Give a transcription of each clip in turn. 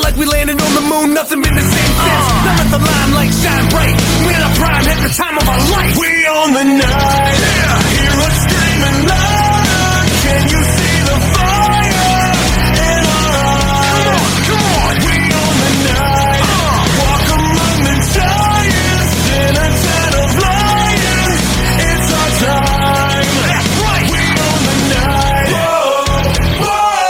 like we landed on the moon, nothing been the same since. Now let the limelight shine bright. We're in our prime, at the time of our life. We own the night. Yeah. Hear us screaming loud. Can you see the fire in our eyes? Come on. We own the night. Walk among the giants in a den of lions. It's our time. That's right. We own the night. Whoa,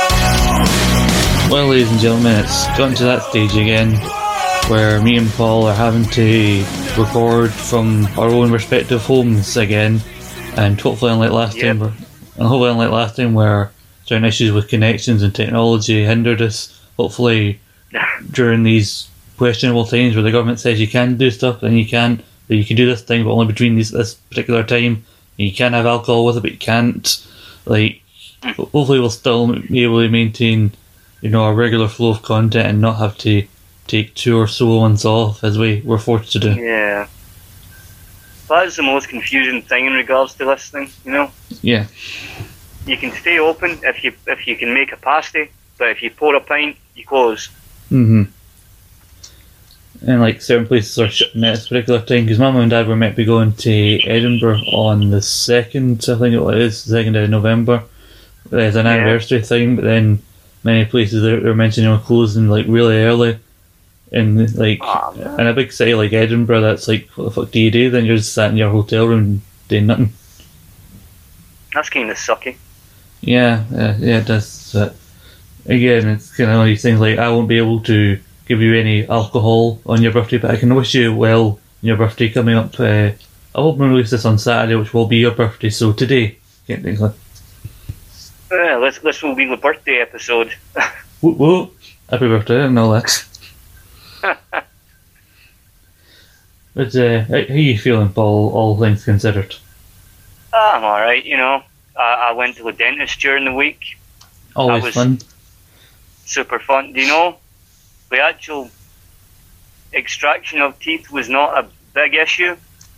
whoa. Well, ladies and gentlemen, it's gotten to that stage again where me and Paul are having to record from our own respective homes again, and hopefully unlike last time where certain issues with connections and technology hindered us, hopefully during these questionable times where the government says you can do stuff and you can't, that you can do this thing but only between this particular time, and you can have alcohol with it but you can't, like, hopefully we'll still be able to maintain, you know, a regular flow of content and not have to take 2 or so months off as we were forced to do. Yeah. That's the most confusing thing in regards to this thing, you know? Yeah. You can stay open if you can make a pasty, but if you pour a pint, you close. Mm-hmm. And like certain places are shutting at this particular time, because my mum and dad were meant to be going to Edinburgh on the 2nd, I think it is, the 2nd of November. It's an anniversary thing, but then many places they're mentioning are closing like really early. And like in a big city like Edinburgh, that's like, what the fuck do you do? Then you're just sat in your hotel room doing nothing. That's kind of sucky. Yeah, it does. Again, it's kind of one of these things like, I won't be able to give you any alcohol on your birthday, but I can wish you well on your birthday coming up. I hope we release this on Saturday, which will be your birthday, so today, can't think of it. This will be the birthday episode. Whoop whoop. Happy birthday and all that. But how are you feeling, Paul, all things considered? I'm alright, you know. I went to the dentist during the week. Always fun. Super fun. Do you know, the actual extraction of teeth was not a big issue.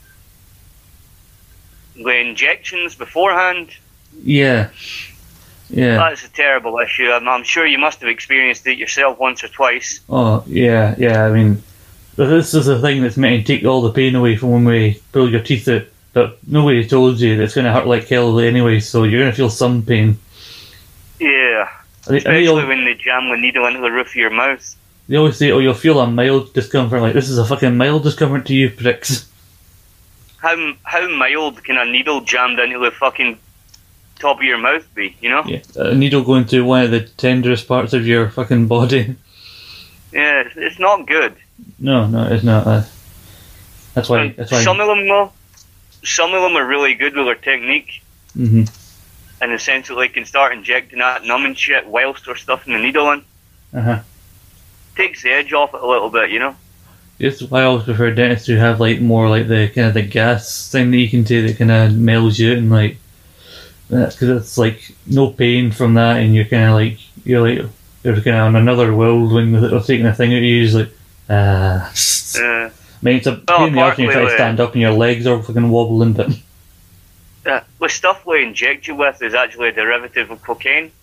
The injections beforehand. Yeah. That's a terrible issue. I'm sure you must have experienced it yourself once or twice. Oh, yeah. I mean, this is the thing that's meant to take all the pain away from when we pull your teeth out. But nobody told you that it's going to hurt like hell anyway, so you're going to feel some pain. Yeah. Especially when they jam the needle into the roof of your mouth. They always say, oh, you'll feel a mild discomfort. Like, this is a fucking mild discomfort to you, pricks. How mild can a needle jammed into the fucking top of your mouth be, you know? Yeah, a needle going through one of the tenderest parts of your fucking body. Yeah, it's not good. No, it's not. That's why. Some of them, though, are really good with their technique. Mm-hmm. In the sense that they can start injecting that numbing shit whilst they're stuffing the needle in. Uh-huh. Takes the edge off it a little bit, you know? That's why I always prefer dentists who have like more like the kind of the gas thing that you can do that kind of melts you out and like, because it's like no pain from that, and you're kind of like you're kind of on another world when they're taking a thing out of you. It's like I mean, it's a pain in the arse when you try to stand up and your legs are fucking wobbling, but the stuff they inject you with is actually a derivative of cocaine.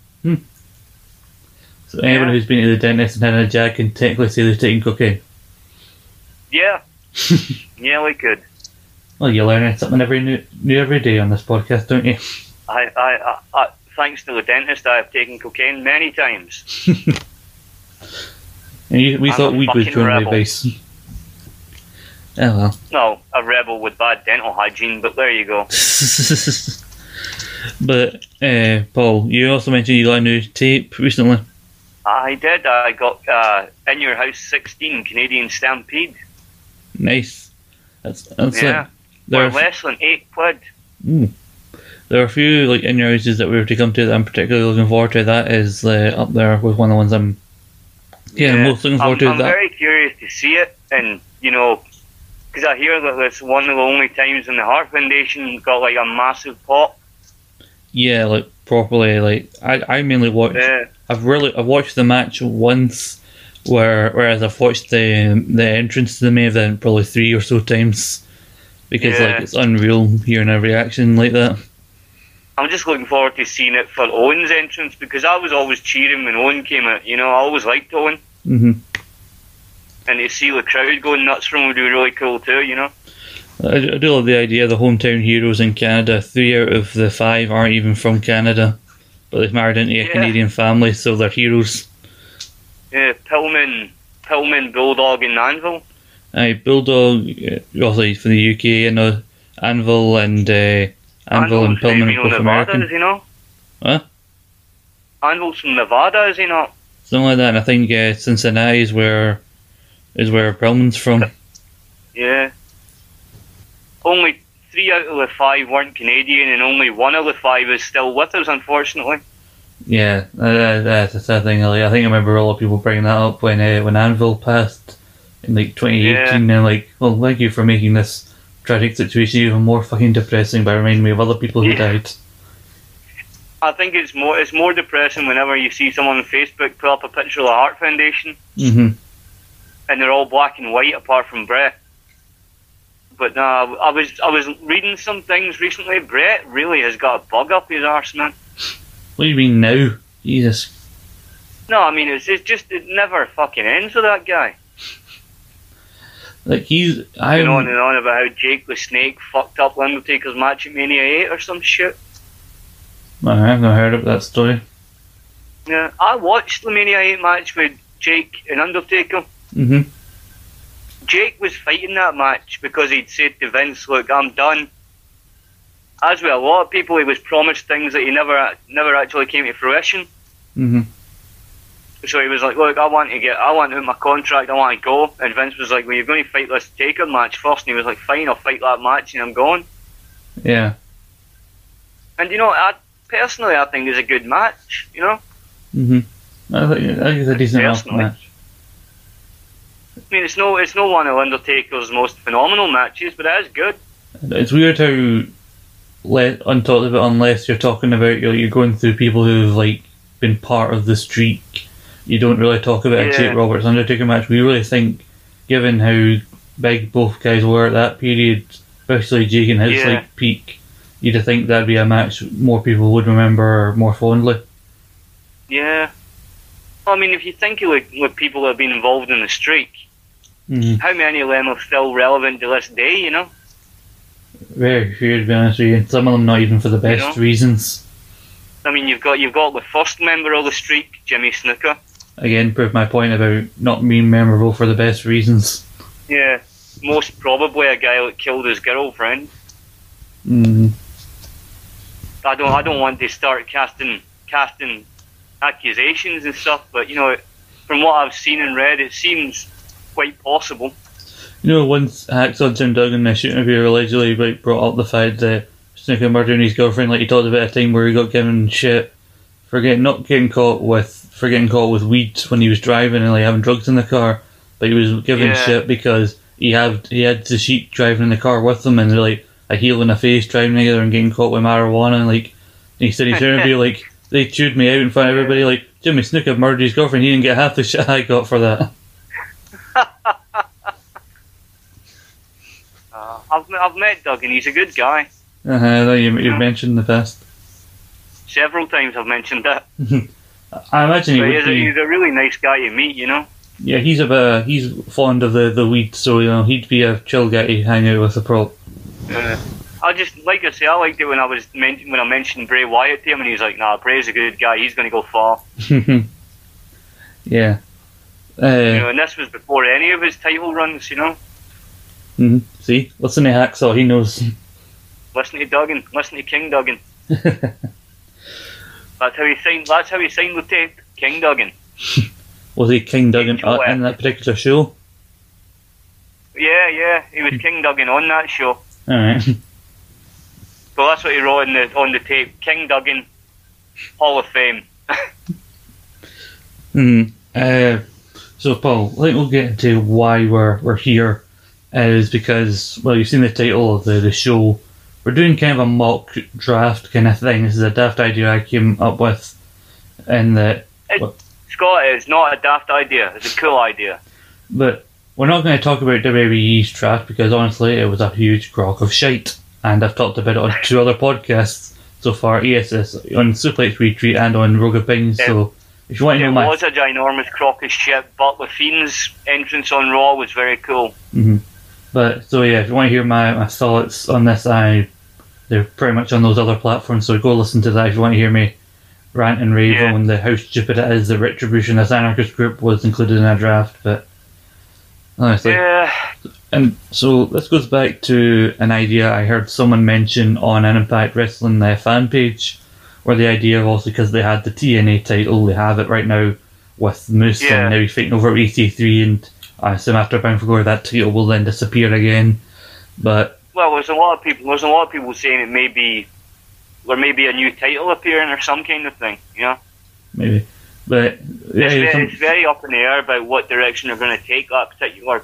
So anyone who's been to the dentist and had a jag can technically say they're taking cocaine. Yeah. Yeah, we could. Well, you're learning something new every day on this podcast, don't you? I thanks to the dentist, I have taken cocaine many times. And we thought weed was your only advice. Oh well. No, a rebel with bad dental hygiene, but there you go. But, Paul, you also mentioned you got a new tape recently. I did. I got In Your House 16 Canadian Stampede. Nice. That's yeah. For less than £8. There are a few like In Your Houses that we were to come to that I'm particularly looking forward to. That is up there with one of the ones I'm most looking forward to. I'm very curious to see it, and you know, because I hear that it's one of the only times in the Heart Foundation got like a massive pop. Yeah, like properly. Like I mainly watched. I've watched the match once, whereas I've watched the entrance to the main event probably 3 or so times, because like it's unreal hearing a reaction like that. I'm just looking forward to seeing it for Owen's entrance, because I was always cheering when Owen came out. You know, I always liked Owen. Mm-hmm. And to see the crowd going nuts for him would be really cool too, you know? I do love the idea of the hometown heroes in Canada. 3 out of the 5 aren't even from Canada, but they've married into a Canadian family, so they're heroes. Yeah, Pillman, Bulldog, and Anvil. Aye, Bulldog, obviously from the UK, you know, Anvil and Anvil's Pillman are both Nevada, American. is he not? Huh? Anvil's from Nevada, is he not? Something like that, and I think Cincinnati is where Pillman's from. Yeah. Only 3 out of the 5 weren't Canadian, and only 1 of the 5 is still with us, unfortunately. Yeah, that's a sad thing. Like, I think I remember a lot of people bringing that up when Anvil passed in like 2018, and like, well, thank you for making this tragic situation even more fucking depressing by reminding me of other people who died. I think it's more depressing whenever you see someone on Facebook put up a picture of the Heart Foundation, Mm-hmm. and they're all black and white apart from Brett. But no, I was reading some things recently. Brett really has got a bug up his arse, man. What do you mean now? Jesus. No, I mean it never fucking ends with that guy. Like Going on and on about how Jake the Snake fucked up Undertaker's match at Mania 8 or some shit. I've not heard of that story. Yeah, I watched the Mania 8 match with Jake and Undertaker. Mm-hmm. Jake was fighting that match because he'd said to Vince, "Look, I'm done." As with a lot of people, he was promised things that he never actually came to fruition. Mm-hmm. So he was like, "Look, I want out my contract, I want to go." And Vince was like, "Well, you're going to fight this Taker match first." And he was like, "Fine, I'll fight that match and I'm going." Yeah. And you know, I think it's a good match. You know. Mm-hmm. I think it's a decent enough match. I mean, it's no one of Undertaker's most phenomenal matches, but it is good. It's weird how untalked about, unless you're talking about you're going through people who've like been part of the streak. You don't really talk about a Jake Roberts Undertaker match. We really think, given how big both guys were at that period, especially Jake in his like peak, you'd think that'd be a match more people would remember more fondly. Yeah. Well, I mean, if you think of people that have been involved in the streak, how many of them are still relevant to this day, you know? Very few, to be honest with you. Some of them not even for the best reasons. I mean, you've got the first member of the streak, Jimmy Snuka. Again, prove my point about not being memorable for the best reasons. Yeah, most probably a guy that killed his girlfriend. Mm. I don't want to start casting accusations and stuff, but you know, from what I've seen and read, it seems quite possible. You know, once Hacksaw Jim Duggan in a shoot interview allegedly like brought up the fact that Snuka murdering his girlfriend, like he talked about a time where he got given shit for getting caught with weed when he was driving and like having drugs in the car, but he was given shit because he had the Sheik driving in the car with him, and they're like a heel and a face driving together and getting caught with marijuana, and like he said he's trying to be like, they chewed me out in front of everybody, like Jimmy Snuka murdered his girlfriend, he didn't get half the shit I got for that. I've met Duggan, he's a good guy. You've mentioned in the past. Several times I've mentioned that. I imagine he's a really nice guy to meet, you know? Yeah, he's fond of the weed, so you know he'd be a chill guy to hang out with a prop. I liked it when I mentioned Bray Wyatt to him, and he's like, "Nah, Bray's a good guy. He's going to go far." Yeah. You know, and this was before any of his title runs, you know. See, listen to Hacksaw, he knows. Listen to Duggan. Listen to King Duggan. That's how he signed the tape. King Duggan. Was he King Duggan in that particular show? Yeah, he was King Duggan on that show. Alright. Well, that's what he wrote on the tape. King Duggan, Hall of Fame. So, Paul, I think we'll get into why we're here. Is because, well, you've seen the title of the show. We're doing kind of a mock draft kind of thing. This is a daft idea I came up with. Scott, it's not a daft idea. It's a cool idea. But we're not going to talk about WWE's draft because honestly it was a huge crock of shite. And I've talked about it on 2 other podcasts so far. Yes, on Suplex Retreat and on Rogue Opinions. So if you want to know It my... was a ginormous crock of shit, but the Fiend's entrance on Raw was very cool. Mm-hmm. But, so yeah, if you want to hear my thoughts on this, they're pretty much on those other platforms, so go listen to that if you want to hear me rant and rave on how stupid it is that Retribution as Anarchist Group was included in a draft, but honestly. Yeah. And so this goes back to an idea I heard someone mention on an Impact Wrestling fan page, where the idea of also because they had the TNA title, they have it right now with Moose, and now he's fighting over EC3, and I assume after Bound for Glory that title will then disappear again. But there's a lot of people saying it may be a new title appearing or some kind of thing, you know? Maybe. But it's very up in the air about what direction they're going to take that particular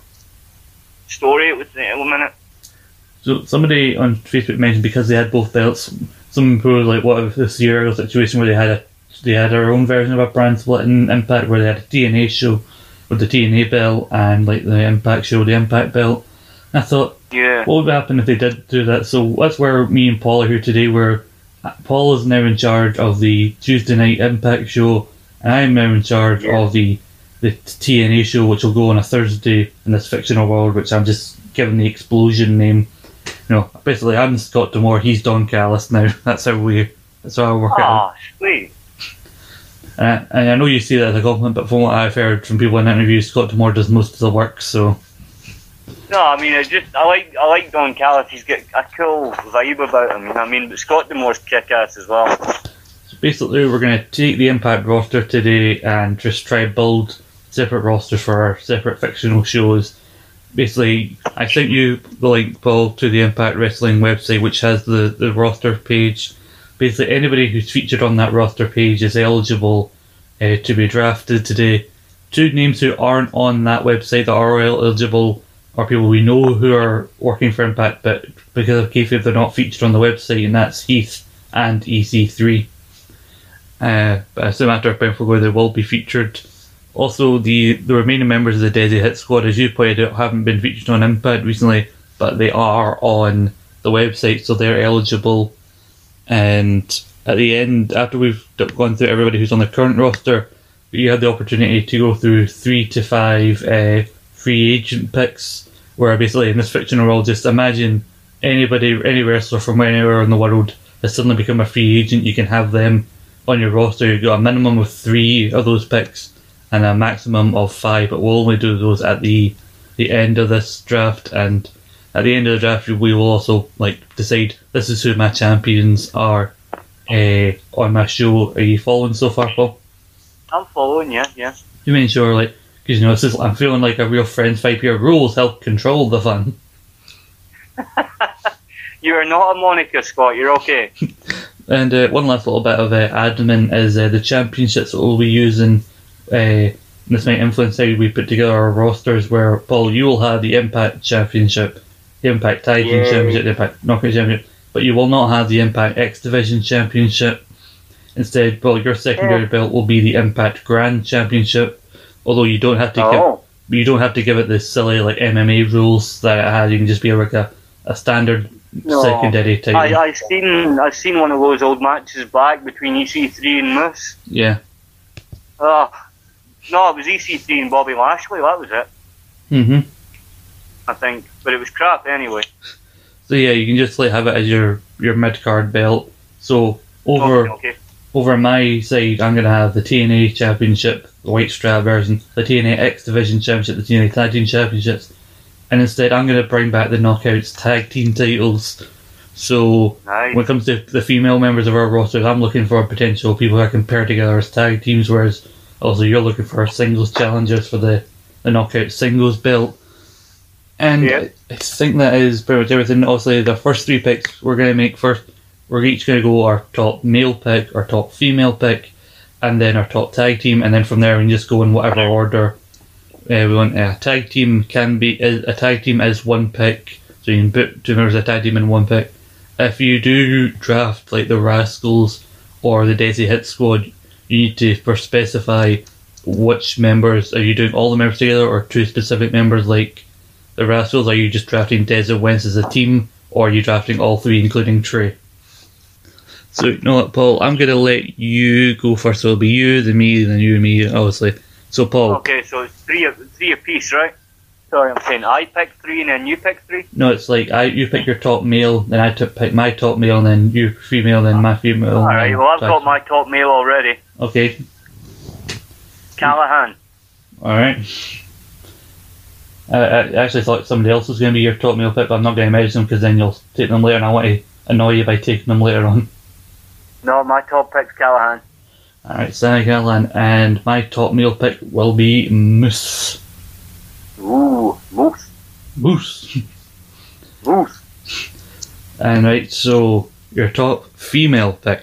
story at the minute. So somebody on Facebook mentioned because they had both belts, some people were like, what if this year situation where they had their own version of a brand split in Impact, where they had a TNA show with the TNA belt and like the Impact show, the Impact belt. And I thought, what would happen if they did do that? So that's where me and Paul are here today, where Paul is now in charge of the Tuesday night Impact show, and I'm now in charge of the TNA show, which will go on a Thursday in this fictional world, which I'm just giving the Explosion name. You know, basically I'm Scott D'Amore, he's Don Callis now. That's how I work it out. Sweet. And I know you see that as a compliment, but from what I've heard from people in interviews, Scott D'Amore does most of the work, so... No, I mean, I like Don Callis. He's got a cool vibe about him, you know what I mean? But Scott D'Amore's kick-ass as well. So basically, we're going to take the Impact roster today and just try to build separate rosters for our separate fictional shows. Basically, I sent you the link, Paul, to the Impact Wrestling website, which has the roster page. Basically, anybody who's featured on that roster page is eligible to be drafted today. Two names who aren't on that website that are eligible are people we know who are working for Impact, but because of kayfabe they're not featured on the website, and that's Heath and EC3. But as a matter of Bound for Glory, they will be featured. Also, the remaining members of the Desi Hit Squad, as you pointed out, haven't been featured on Impact recently, but they are on the website, so they're eligible. And at the end, after we've gone through everybody who's on the current roster, you have the opportunity to go through 3 to 5 free agent picks, where basically in this fictional world, just imagine any wrestler from anywhere in the world has suddenly become a free agent. You can have them on your roster. You've got a minimum of 3 of those picks and a maximum of 5, but we'll only do those at the end of this draft. And at the end of the draft, we will also decide this is who my champions are on my show. Are you following so far, Paul? I'm following, yeah. You mean sure, because I'm feeling like a real Friends fight here. Rules help control the fun. You are not a Monica, Scott. You're okay. And one last little bit of admin is the championships that we'll be using. This might influence how we put together our rosters, where, Paul, you will have the Impact Championship, the Impact Tag Team Championship, the Impact Knockout Championship, but you will not have the Impact X Division Championship. Instead, Paul, your secondary belt will be the Impact Grand Championship, although you don't have to give it the silly MMA rules that it has. You can just be a standard secondary title. I've seen one of those old matches back between EC3 and Moose. Yeah. No, it was EC3 and Bobby Lashley. That was it. Mhm. I think, but it was crap anyway. So yeah, you can just have it as your mid card belt. So over my side, I'm going to have the TNA Championship, the white strap version, the TNA X Division Championship, the TNA Tag Team Championships, and instead I'm going to bring back the Knockouts Tag Team titles. So when it comes to the female members of our roster, I'm looking for potential people who I can pair together as tag teams, whereas also you're looking for singles challengers for the Knockout Singles belt. And I think that is pretty much everything. Also, the first 3 picks we're going to make first, we're each going to go our top male pick, our top female pick, and then our top tag team, and then from there we can just go in whatever order we want. A tag team is 1 pick, so you can put 2 members of a tag team in 1 pick. If you do draft the Rascals or the Desi Hit Squad, you need to first specify which members. Are you doing all the members together, or 2 specific members like the Rascals? Are you just drafting Desi Wentz as a team, or are you drafting all 3 including Trey? So, you know what, Paul? I'm going to let you go first. So it'll be you, then me, then you, and me, obviously. So, Paul. Okay, so it's three apiece, right? Sorry, I'm saying I pick 3 and then you pick 3? No, it's like you pick your top male, then I pick my top male, and then you female, then my female. Alright, well, I've got my top male already. Okay. Callahan. Alright. I actually thought somebody else was going to be your top male pick, but I'm not going to mention them because then you'll take them later, and I want to annoy you by taking them later on. No, my top pick's Callahan. Alright, Sami Callahan, and my top male pick will be Moose. Ooh, Moose. Moose. Moose. And right, so your top female pick.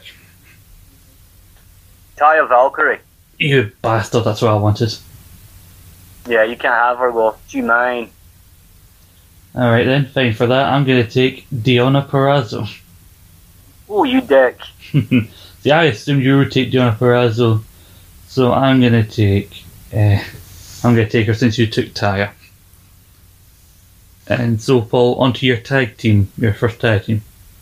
Taya Valkyrie. You bastard, that's what I wanted. Yeah, you can't have her, though. She mine. Alright then, fine for that. I'm going to take Deonna Purrazzo. Oh, you dick. See, I assumed you would take Deonna Purrazzo, so I'm going to take her since you took Taya. And so, Paul, onto your tag team, your first tag team.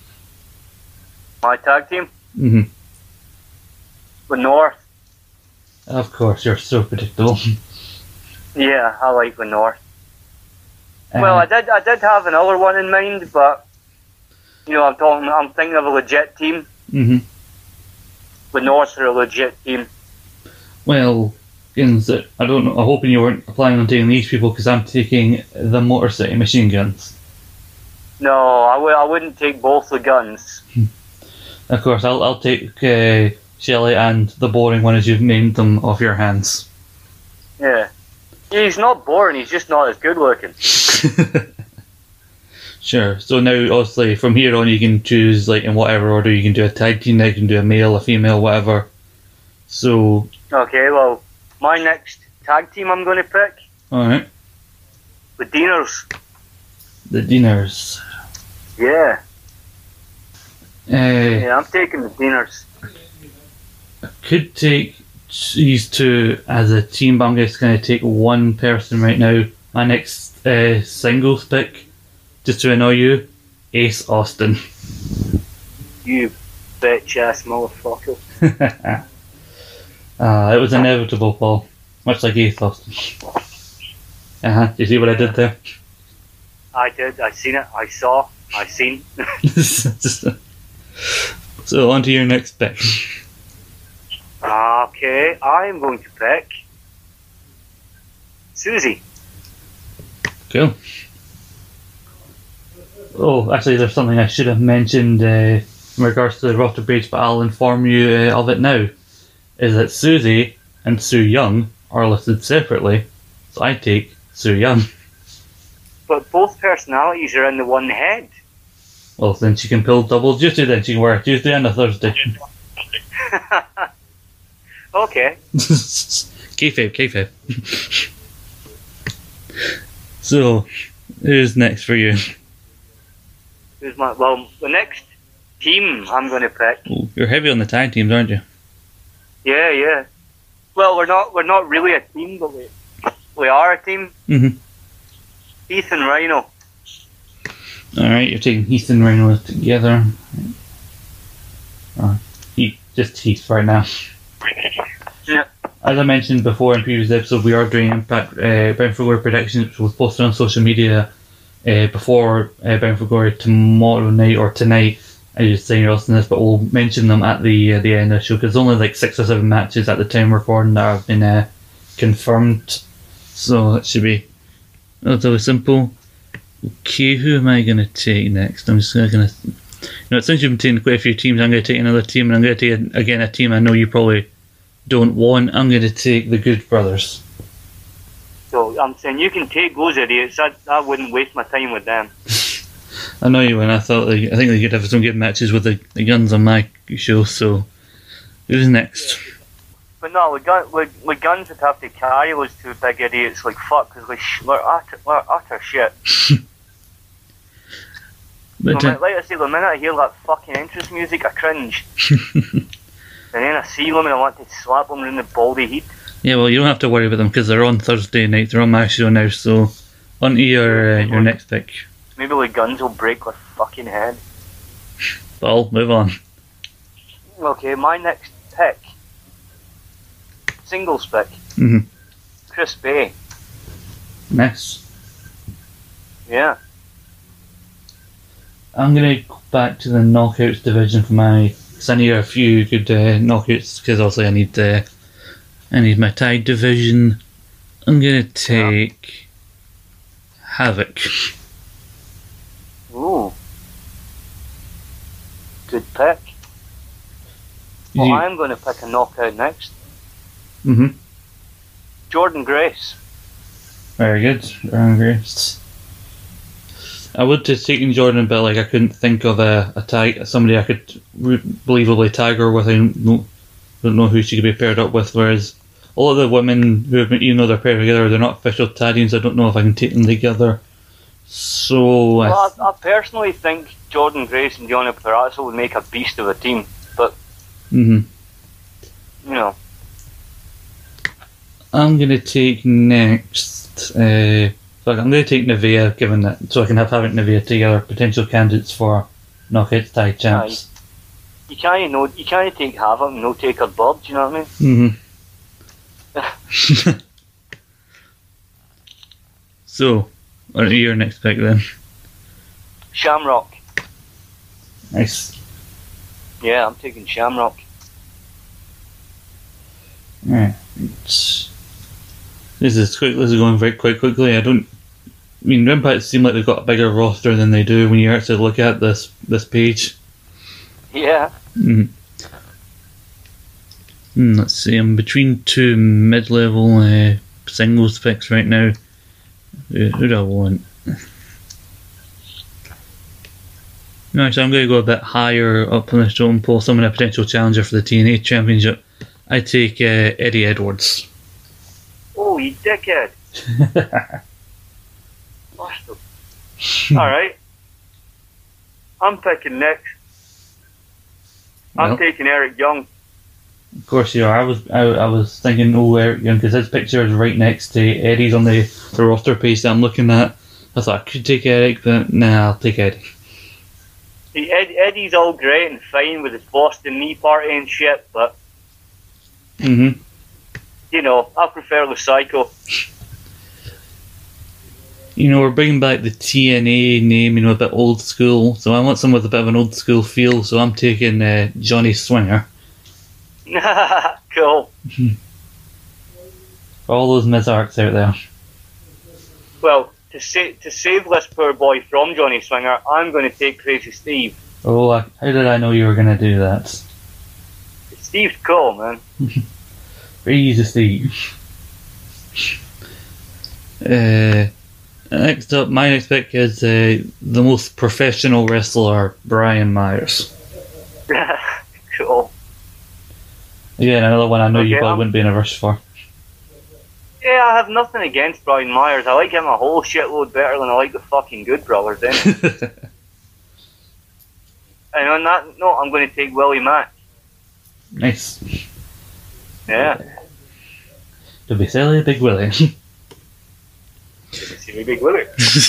My tag team? Mm-hmm. The North. Of course, you're so predictable. Yeah, I like the North. Well, I did have another one in mind, but you know, I'm thinking of a legit team. Mm-hmm. The North are a legit team. Well, I don't know. I'm hoping you weren't planning on taking these people because I'm taking the Motor City Machine Guns. No, I wouldn't take both the guns. Of course, I'll take Shelley and the boring one as you've named them off your hands. Yeah. He's not boring, he's just not as good looking. Sure. So now, obviously, from here on, you can choose, like, in whatever order. You can do a tag team, you can do a male, a female, whatever. So... Okay, well, my next tag team I'm going to pick... Alright. The Deaners. The Deaners. Yeah. Yeah, I'm taking the Deaners. I could take these two as a team, but I'm just going to take one person right now. My next singles pick, just to annoy you, Ace Austin. You bitch ass motherfucker. It was inevitable, Paul. Much like Ace Austin. Do you see what I did there? I did, I seen it, I saw, I seen. So, on to your next pick. Okay, I'm going to pick Susie. Cool. Oh, actually, there's something I should have mentioned in regards to the roster page, but I'll inform you of it now. Is that Susie and Su Yung are listed separately, so I take Su Yung. But both personalities are in the one head. Well, then she can pull double duty, then she can wear a Tuesday and a Thursday. Okay. Kayfabe. So, who's next for you? Well, the next team I'm going to pick. Oh, you're heavy on the tag teams, aren't you? Yeah. Well, we're not really a team, but we are a team. Mm-hmm. Heath and Rhino. Alright, you're taking Heath and Rhino together. Just Heath right now. Yeah. As I mentioned before in previous episodes, we are doing Impact Bound for Glory predictions, which was posted on social media before Bound for Glory tomorrow night or tonight. I just saying you're listening to this, but we'll mention them at the end of the show because there's only like 6 or 7 matches at the time we're recording that have been confirmed. So that should be relatively simple. Okay, who am I going to take next? I'm just going to... since you've been taking quite a few teams, I'm going to take another team, and I'm going to take, again, a team I know you probably don't want. I'm going to take the Good Brothers. So I'm saying you can take those idiots. I wouldn't waste my time with them. I know you would. I think they could have some good matches with the guns on my show, so who's next? But no, with guns would have to carry those two big idiots like fuck, because we're utter shit. But, like I say, the minute I hear that fucking entrance music, I cringe. And then I see them and I want to slap them in the baldy heat. Yeah, well, you don't have to worry about them because they're on Thursday night. They're on my show now, so on to your next pick. Maybe the guns will break their fucking head. But I'll move on. Okay, my next pick. Singles pick. Mm-hmm. Chris Bay. Nice. Yeah. I'm going to go back to the knockouts division for because I need a few good knockouts, because obviously I need my tag division. I'm going to take Havoc. Ooh. Good pick. Well, I'm going to pick a knockout next. Mm-hmm. Jordan Grace. Very good. Jordan Grace. I would have taken Jordan, but I couldn't think of somebody I could believably tag her with. I don't know who she could be paired up with. Whereas all of the women who have been, even though they're paired together, they're not official tag teams. I don't know if I can take them together. So I personally think Jordan Grace and Johnny Perazzo would make a beast of a team, but you know. I'm gonna take next. I'm going to take Nevaeh, given that, so I can have Havoc and Nevaeh together, potential candidates for knockouts tag champs. You can't take Havoc and no take her Bob. Do you know what I mean? Mm-hmm. So, what are your next pick then? Shamrock. Nice. Yeah, I'm taking Shamrock. Alright. This is going very quite quickly. Impact seem like they've got a bigger roster than they do when you actually look at this page. Yeah. Let's see, I'm between two mid-level singles picks right now. Who do I want? No, so I'm going to go a bit higher up on the totem pole. Someone a potential challenger for the TNA Championship. I take Eddie Edwards. Oh, you dickhead. Alright. I'm picking next. I'm taking Eric Young. Of course you are. I was thinking, Eric Young, because his picture is right next to Eddie's on the roster page that I'm looking at. I thought I could take Eric, but nah, I'll take Eddie. Eddie's all great and fine with his Boston knee party and shit, but you know, I prefer the Psycho. We're bringing back the TNA name, a bit old school. So I want someone with a bit of an old school feel. So I'm taking Johnny Swinger. Cool. All those Mizarks out there. Well, to save this poor boy from Johnny Swinger, I'm going to take Crazy Steve. Oh, how did I know you were going to do that? Steve's cool, man. Crazy Steve. Next up, my next pick is the most professional wrestler, Brian Myers. Cool. Again, another one I know you probably wouldn't be in a rush for. Yeah, I have nothing against Brian Myers. I like him a whole shitload better than I like the fucking Good Brothers, anyway. And on that note, I'm going to take Willie Mack. Nice. Yeah. To be silly, Big Willie. Silly Big Willie.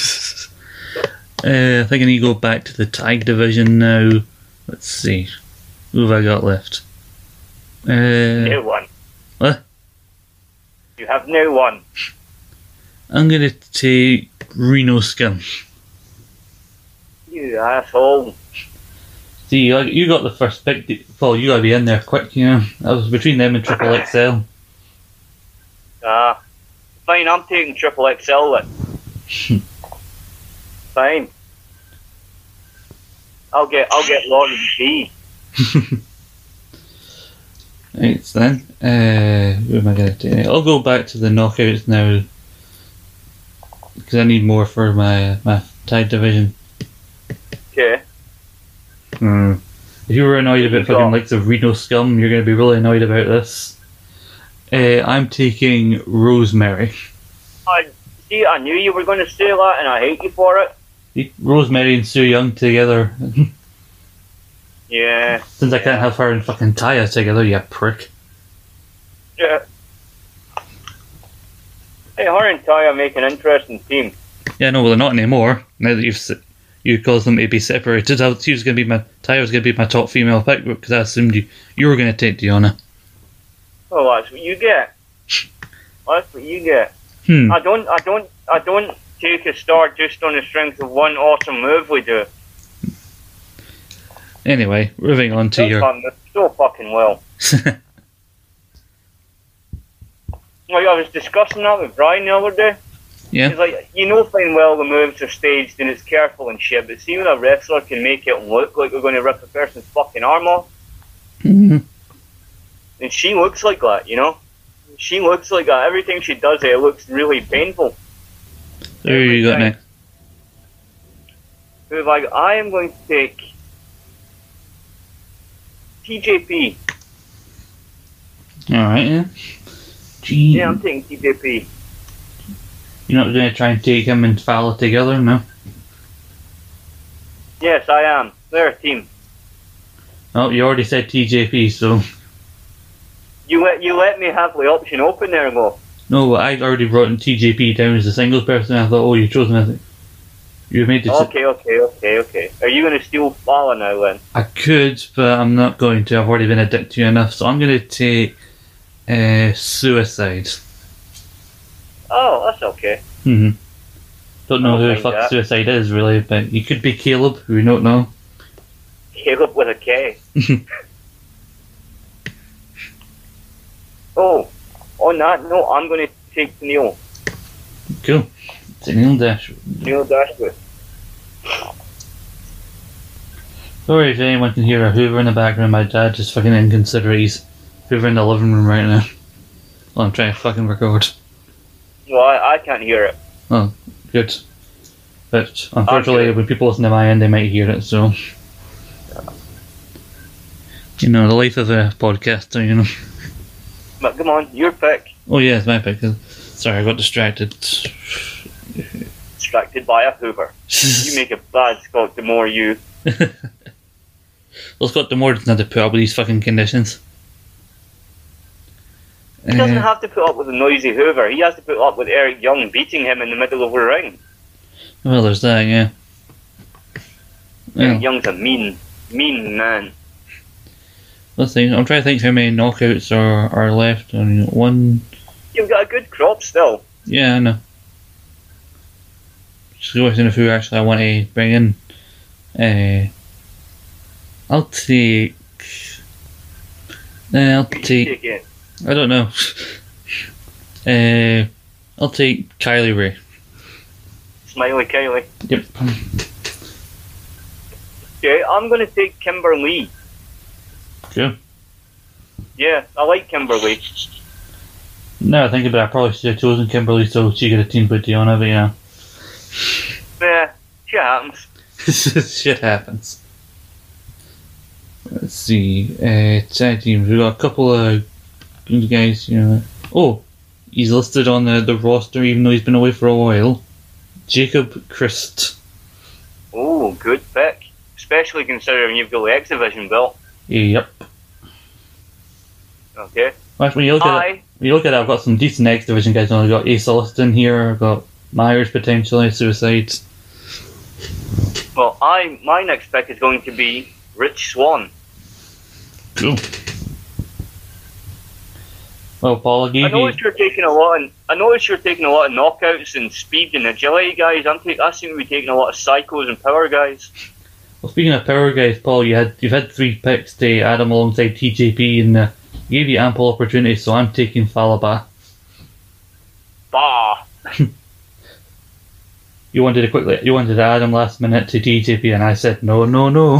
I think I need to go back to the tag division now. Let's see. Who have I got left? No one. What? You have no one. I'm going to take Reno Scum. You asshole. See, you got the first pick. Paul, you got to be in there quick, I was between them and Triple XL. Fine, I'm taking Triple XL then. Fine. I'll get Lauren G. Right, then. Who am I going to take? I'll go back to the knockouts now. Because I need more for my tag division. Okay. If you were annoyed about fucking likes of Reno Scum, you're going to be really annoyed about this. I'm taking Rosemary. I knew you were going to say that, and I hate you for it. Rosemary and Sue Young together. Yeah. Since I can't have her and fucking Taya together, you prick. Yeah. Hey, her and Taya make an interesting team. Yeah, no, well, they're not anymore. Now that you caused them to be separated. Ty was going to be my top female pick because I assumed you were going to take Deonna. Oh, that's what you get. That's what you get. I don't take a star just on the strength of one awesome move we do. Anyway, moving on to your... So fucking well. Like, I was discussing that with Brian the other day. Yeah. He's like, you know fine well the moves are staged and it's careful and shit, but see when a wrestler can make it look like they're going to rip a person's fucking arm off? Mm-hmm. And she looks like that, you know? She looks like that. Everything she does here looks really painful. There you go, Nick. So like, I am going to take TJP. Alright, yeah. Gee. Yeah, I'm taking TJP. You're not going to try and take him and Fowler together, no? Yes, I am. They're a team. Oh, you already said TJP, so... You let me have the option open there, though. No, but I'd already brought in TJP down as a singles person, and I thought, oh, you've chosen it. You made the... Okay. Are you going to steal Fowler now, then? I could, but I'm not going to. I've already been addicted to you enough, so I'm going to take... Suicide. Oh, that's okay. Don't know who the mind fuck that. Suicide is, really, but he could be Caleb, who we don't know. Caleb with a K. Oh, on that note, I'm going to take Neil. Cool. It's Neil Dashwood. Neil Dashwood. Sorry if anyone can hear a Hoover in the background. My dad just fucking inconsiderate. He's Hoover in the living room right now. Well, I'm trying to fucking record. Well, I can't hear it. Oh, good. But unfortunately, when people listen to my end, they might hear it, so... You know, the life of a podcaster, you know. But come on, your pick. Oh yeah, it's my pick. Sorry, I got distracted. Distracted by a Hoover. You make a bad Scott D'Amore, you. Well, Scott D'Amore doesn't have to put up with these fucking conditions. He doesn't have to put up with a noisy Hoover. He has to put up with Eric Young beating him in the middle of a ring. Well, there's that, yeah. Eric Young's a mean man. Let's see. I'm trying to think how many knockouts are left. I mean, one... You've got a good crop still. Yeah, I know. Just going who actually I want to bring in. I'll take... Take it. I don't know. I'll take Kylie Ray. Smiley Kylie. Yep. Okay, I'm going to take Kimberly. Cool. Yeah, I like Kimberly. Now I think about it, I probably should have chosen Kimberly so she could have teamed with Deonna, but yeah. Yeah, shit happens. Shit happens. Let's see. Tag teams. We've got a couple of good guys, you know. Oh, he's listed on the roster even though he's been away for a while. Jacob Christ. Oh, good pick. Especially considering you've got the X Division belt. Yep. Okay. Well, when you look at it, I've got some decent X Division guys. I've got Ace Austin here. I've got Myers potentially, Suicide. Well, my next pick is going to be Rich Swann. Cool. Well, Paul, I noticed you're taking a lot of knockouts and speed and agility guys. I seem to be taking a lot of psychos and power guys. Well, speaking of power guys, Paul, you've had 3 picks to add them alongside TJP, and gave you ample opportunity. So I'm taking Falaba. Bah. You wanted to add him last minute to TJP, and I said no. No.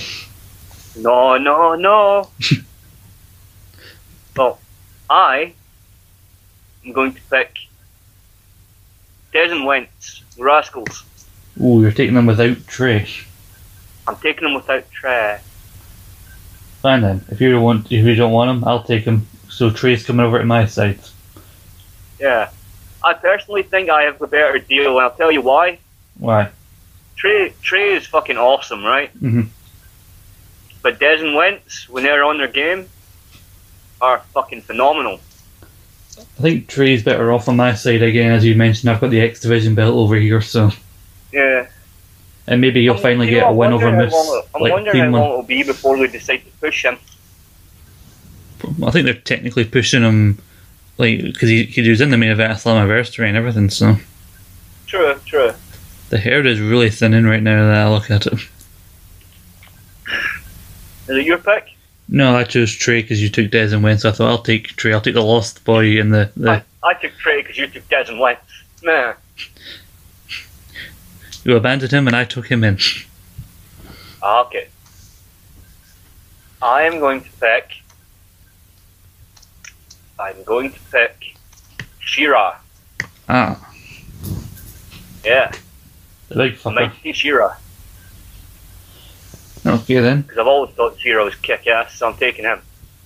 Well, I am going to pick Des Wentz, Rascals. Ooh, you're taking them without Trey. I'm taking them without Trey. Fine then. If you don't want him, I'll take him. So Trey's coming over to my side. Yeah. I personally think I have the better deal, and I'll tell you why. Why? Trey is fucking awesome, right? Mm-hmm. But Des and Wentz, when they're on their game, are fucking phenomenal. I think Trey's better off on my side again, as you mentioned. I've got the X Division belt over here, so... Yeah. And maybe you'll finally get a win over Moose. I'm like wondering how Queen long won. it'll be before they decide to push him. I think they're technically pushing him, like, because he was in the main event at Slammiversary and everything, so. True. The hair is really thinning right now that I look at it. Is it your pick? No, I chose Trey because you took Dez and Wentz. I thought I'll take Trey. I'll take the Lost Boy and the I took Trey because you took Des and Wentz. Nah. You abandoned him and I took him in. Okay. I'm going to pick Shira. Ah, Yeah, the big fucker. Mighty Shira. Okay then. Because I've always thought Shira was kick-ass, so I'm taking him.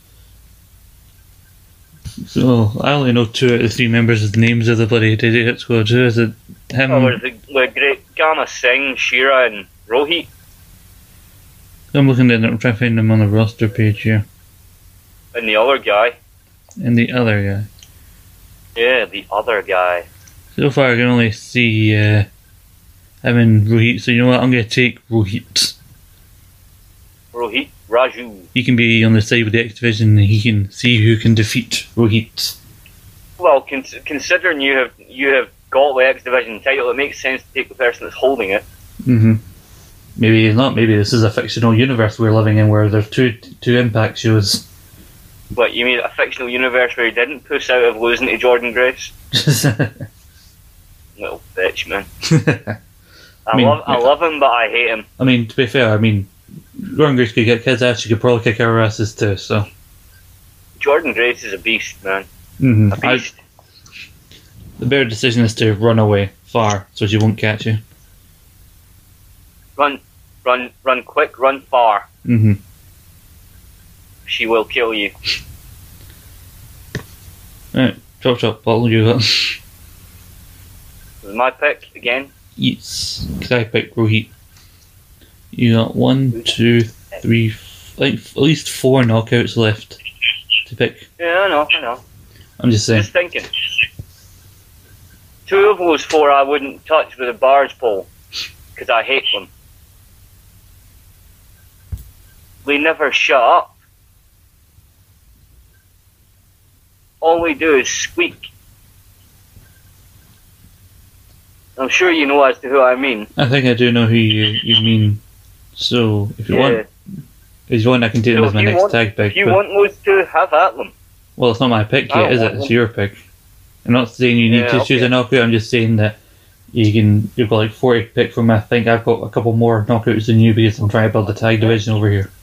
So I only know 2 out of the 3 members of the names of the bloody Diddy Hit Squad. Who is it? Him. Oh, there's the great Gama Singh, Shira, and Rohit. I'm looking at it. I'm trying to find them on the roster page here. And the other guy. And the other guy. Yeah, the other guy. So far I can only see him and Rohit. So you know what? I'm going to take Rohit. Rohit Raju. He can be on the side with the X Division and he can see who can defeat Rohit. Well, considering you have got the X Division title, it makes sense to take the person that's holding it. Mm-hmm. Maybe not. Maybe this is a fictional universe we're living in where there's two Impact shows. But you mean a fictional universe where he didn't push out of losing to Jordan Grace? Little bitch, man. I love him, but I hate him. I mean, to be fair, Jordan Grace could kick his ass, she could probably kick our asses too, so. Jordan Grace is a beast, man. Mm-hmm. A beast. The better decision is to run away far so she won't catch you. Run quick, run far. Mm-hmm. She will kill you. Right, chop, bottle you got. This is my pick again. Yes, because I picked Rohit. You got 1, 2, 3, like at least 4 knockouts left to pick. Yeah, I know. I'm just saying. Just thinking. 2 of those 4 I wouldn't touch with a barge pole, because I hate them. They never shut up. All they do is squeak. I'm sure you know as to who I mean. I think I do know who you mean. So if you want, I can take them as my next tag pick. If you want those 2, have at them. Well, it's not my pick yet, is it? It's your pick. I'm not saying you need to choose a knockout. I'm just saying that you've got like 40 to pick from. I think I've got a couple more knockouts than you because I'm trying to build the tag division over here.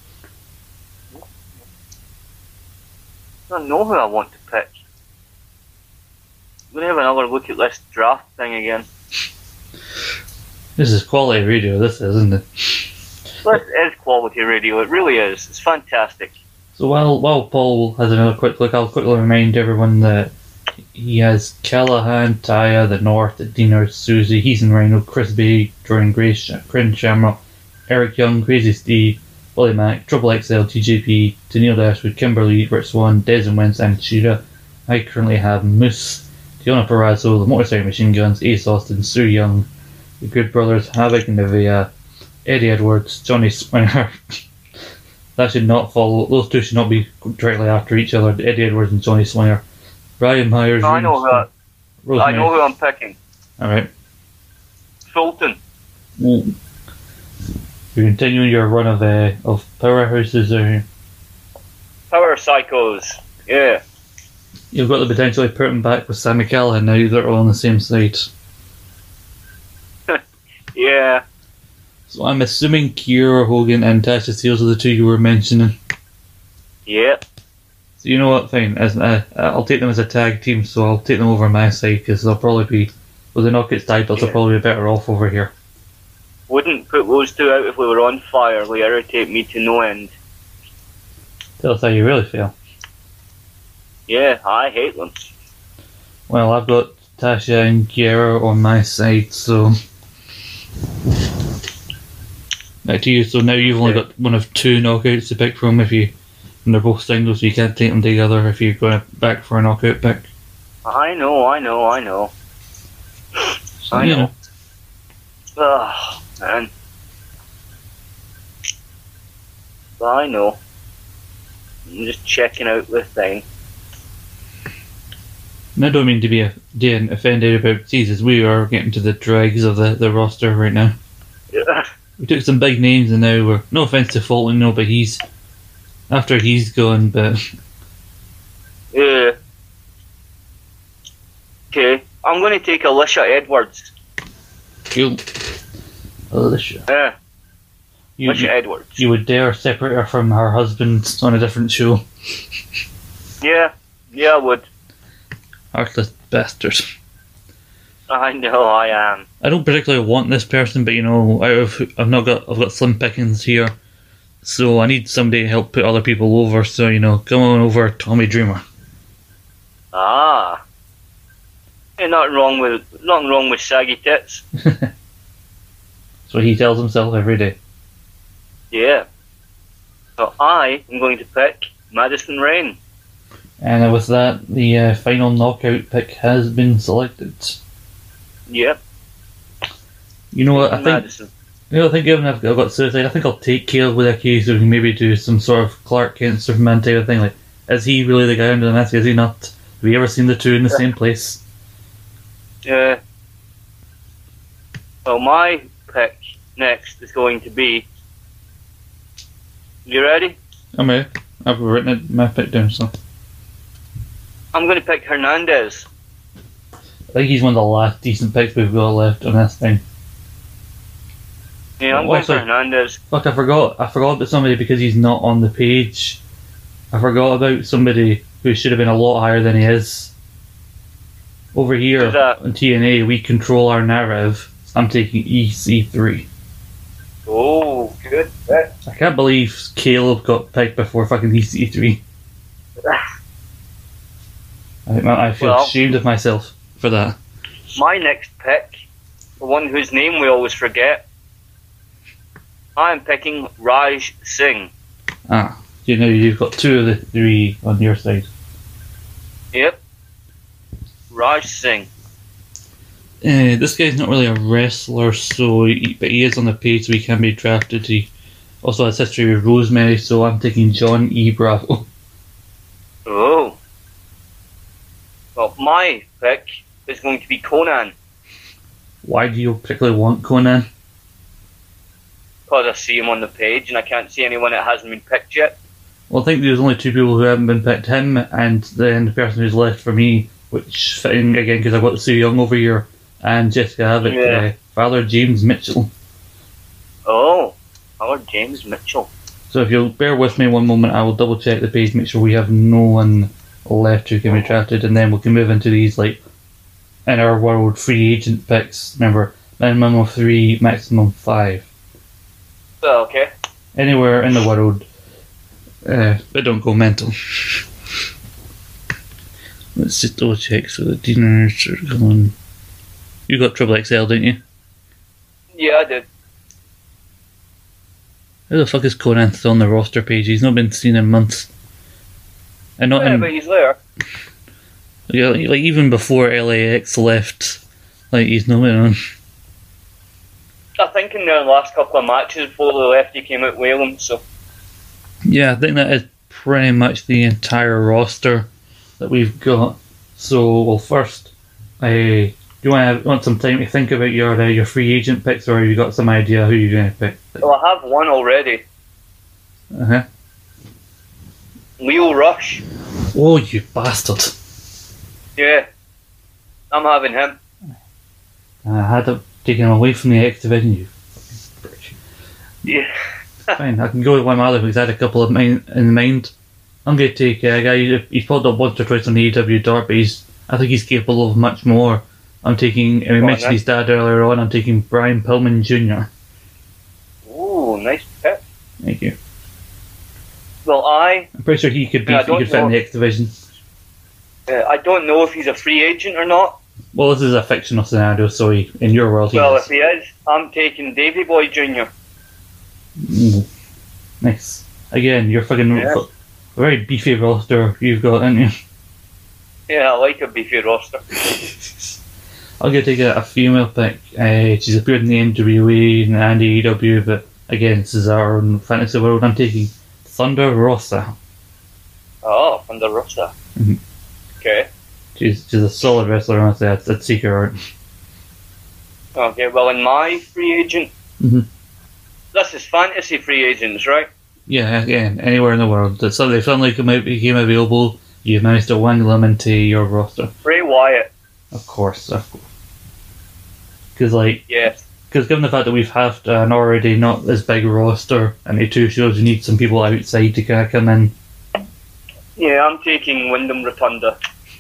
I don't know who I want to pick. I'm going to have another look at this draft thing again. This is quality radio, this is, isn't it? This is quality radio, it really is. It's fantastic. So while Paul has another quick look, I'll quickly remind everyone that he has Callahan, Taya, The North, Diener, Susie, Heath and Rhino, Chris Bay, Jordan Grace, Corinne Shamrock, Eric Young, Crazy Steve, Willie Mack, Triple XL, TJP, Daniil Dashwood, Kimberly, Rich Swan, Des and Wentz, and Shira. I currently have Moose, Tiona Perazzo, the Motorcycle Machine Guns, Ace Austin, Sue Young, the Good Brothers, Havoc and Nivea, Eddie Edwards, Johnny Swinger. That should not follow. Those 2 should not be directly after each other. Eddie Edwards and Johnny Swinger. Brian Myers. I know who I'm picking. Alright. Fulton. You're continuing your run of powerhouses there. Power Psychos. Yeah. You've got the potential to put him back with Sammy Callahan now they're all on the same side. Yeah. So I'm assuming Kiera Hogan and Tasha Steelz are the 2 you were mentioning. Yeah. So you know what, fine. I'll take them as a tag team, so I'll take them over on my side because they'll probably be, with the Knockouts titles, they'll probably be better off over here. Wouldn't put those 2 out if we were on fire. They irritate me to no end. Tell us how you really feel. Yeah, I hate them. Well, I've got Tasha and Kiera on my side, so back to you. So now you've only got one of 2 knockouts to pick from and they're both singles, so you can't take them together if you're going back for a knockout pick. I know. So, I know. Ugh, man. I know. I'm just checking out the thing. And I don't mean to be offended about Jesus. We are getting to the dregs of the roster right now. Yeah. We took some big names and now we're, no offense to Fulton, no, but he's gone, but Yeah. Okay, I'm going to take Alicia Edwards. cool. Alicia. Yeah, Alicia Edwards. You would dare separate her from her husband on a different show? Yeah, I would. Heartless bastard. I know I am. I don't particularly want this person, but you know, I've got slim pickings here, so I need somebody to help put other people over. So you know, come on over, Tommy Dreamer. Ah. Yeah, nothing wrong with saggy tits. That's what he tells himself every day. Yeah. So I am going to pick Madison Rain. And with that, the final knockout pick has been selected. Yep. You know what? I think. Madison. You know, I think given I've got Suicide, I think I'll take Caleb with a case so we can maybe do some sort of Clark Kent Superman type of thing. Like, is he really the guy under the mask? Is he not? Have we ever seen the two in the same place? Yeah. Well, my pick next is going to be. You ready? I'm ready. I've written my pick down, so. I'm going to pick Hernandez. I think he's one of the last decent picks we've got left on this thing. Yeah, I'm going for Hernandez. Fuck, I forgot about somebody because he's not on the page. I forgot about somebody who should have been a lot higher than he is. Over here on TNA, we control our narrative. I'm taking EC3. Oh, good pick. I can't believe Caleb got picked before fucking EC3. I feel ashamed of myself for that. My next pick, the one whose name we always forget, I am picking Raj Singh. Ah, you know, you've got two of the three on your side. Yep. Raj Singh. This guy's not really a wrestler, but he is on the page, so he can be drafted. He also has history with Rosemary, so I'm taking John E. Bravo. Oh. Well, my pick is going to be Conan. Why do you particularly want Conan? Because I see him on the page and I can't see anyone that hasn't been picked yet. Well, I think there's only two people who haven't been picked, him and then the person who's left for me, which fitting again because I've got Sue Young over here and Jessica Havoc, Father James Mitchell. Oh, Father James Mitchell. So if you'll bear with me one moment, I will double check the page, make sure we have no one left who can be drafted, and then we can move into these like in our world free agent picks. Remember, minimum of 3, maximum 5. Oh, okay. Anywhere in the world, but don't go mental. Let's just double check so the dinners are going. You got Triple XL, didn't you? Yeah, I did. How the fuck is Conan still on the roster page? He's not been seen in months. And not yeah, but he's there. Yeah, like even before LAX left, like he's not been on. I think in their last couple of matches before they left, he came out wailing. So. Yeah, I think that is pretty much the entire roster that we've got. So, well, first, do you want some time to think about your free agent picks, or have you got some idea who you're going to pick? Well, I have one already. Uh-huh. Leo Rush. Oh, you bastard. Yeah. I'm having him. I had to take him away from the X Division, you fucking bitch. Yeah. Fine, I can go with one other who's had a couple of in mind. I'm going to take a guy, he's popped up once or twice on the AEW Dark, but I think he's capable of much more. I'm taking, and we mentioned his dad earlier on, I'm taking Brian Pillman Jr. Ooh, nice pick. Thank you. Well, I'm pretty sure he could fit in the X Division. I don't know if he's a free agent or not. Well, this is a fictional scenario, so in your world, if he is, I'm taking Davey Boy Jr. Nice. Again, you're fucking a very beefy roster you've got, aren't you? Yeah, I like a beefy roster. I'm going to take a female pick. She's appeared in the NWA and the AEW, but again, this is our own fantasy world. I'm taking Thunder Rosa. Oh, Thunder Rosa. Mhm. Okay. She's a solid wrestler, honestly. I'd seek her out. Okay, well, in my free agent, Mhm. this is fantasy free agents, right? Yeah, again, anywhere in the world. They suddenly became available. You've managed to wangle them into your roster. Bray Wyatt. Of course. Because Yes. given the fact that we've had an already not as big roster and the 2 shows, we need some people outside to kind of come in. Yeah, I'm taking Wyndham Rotunda.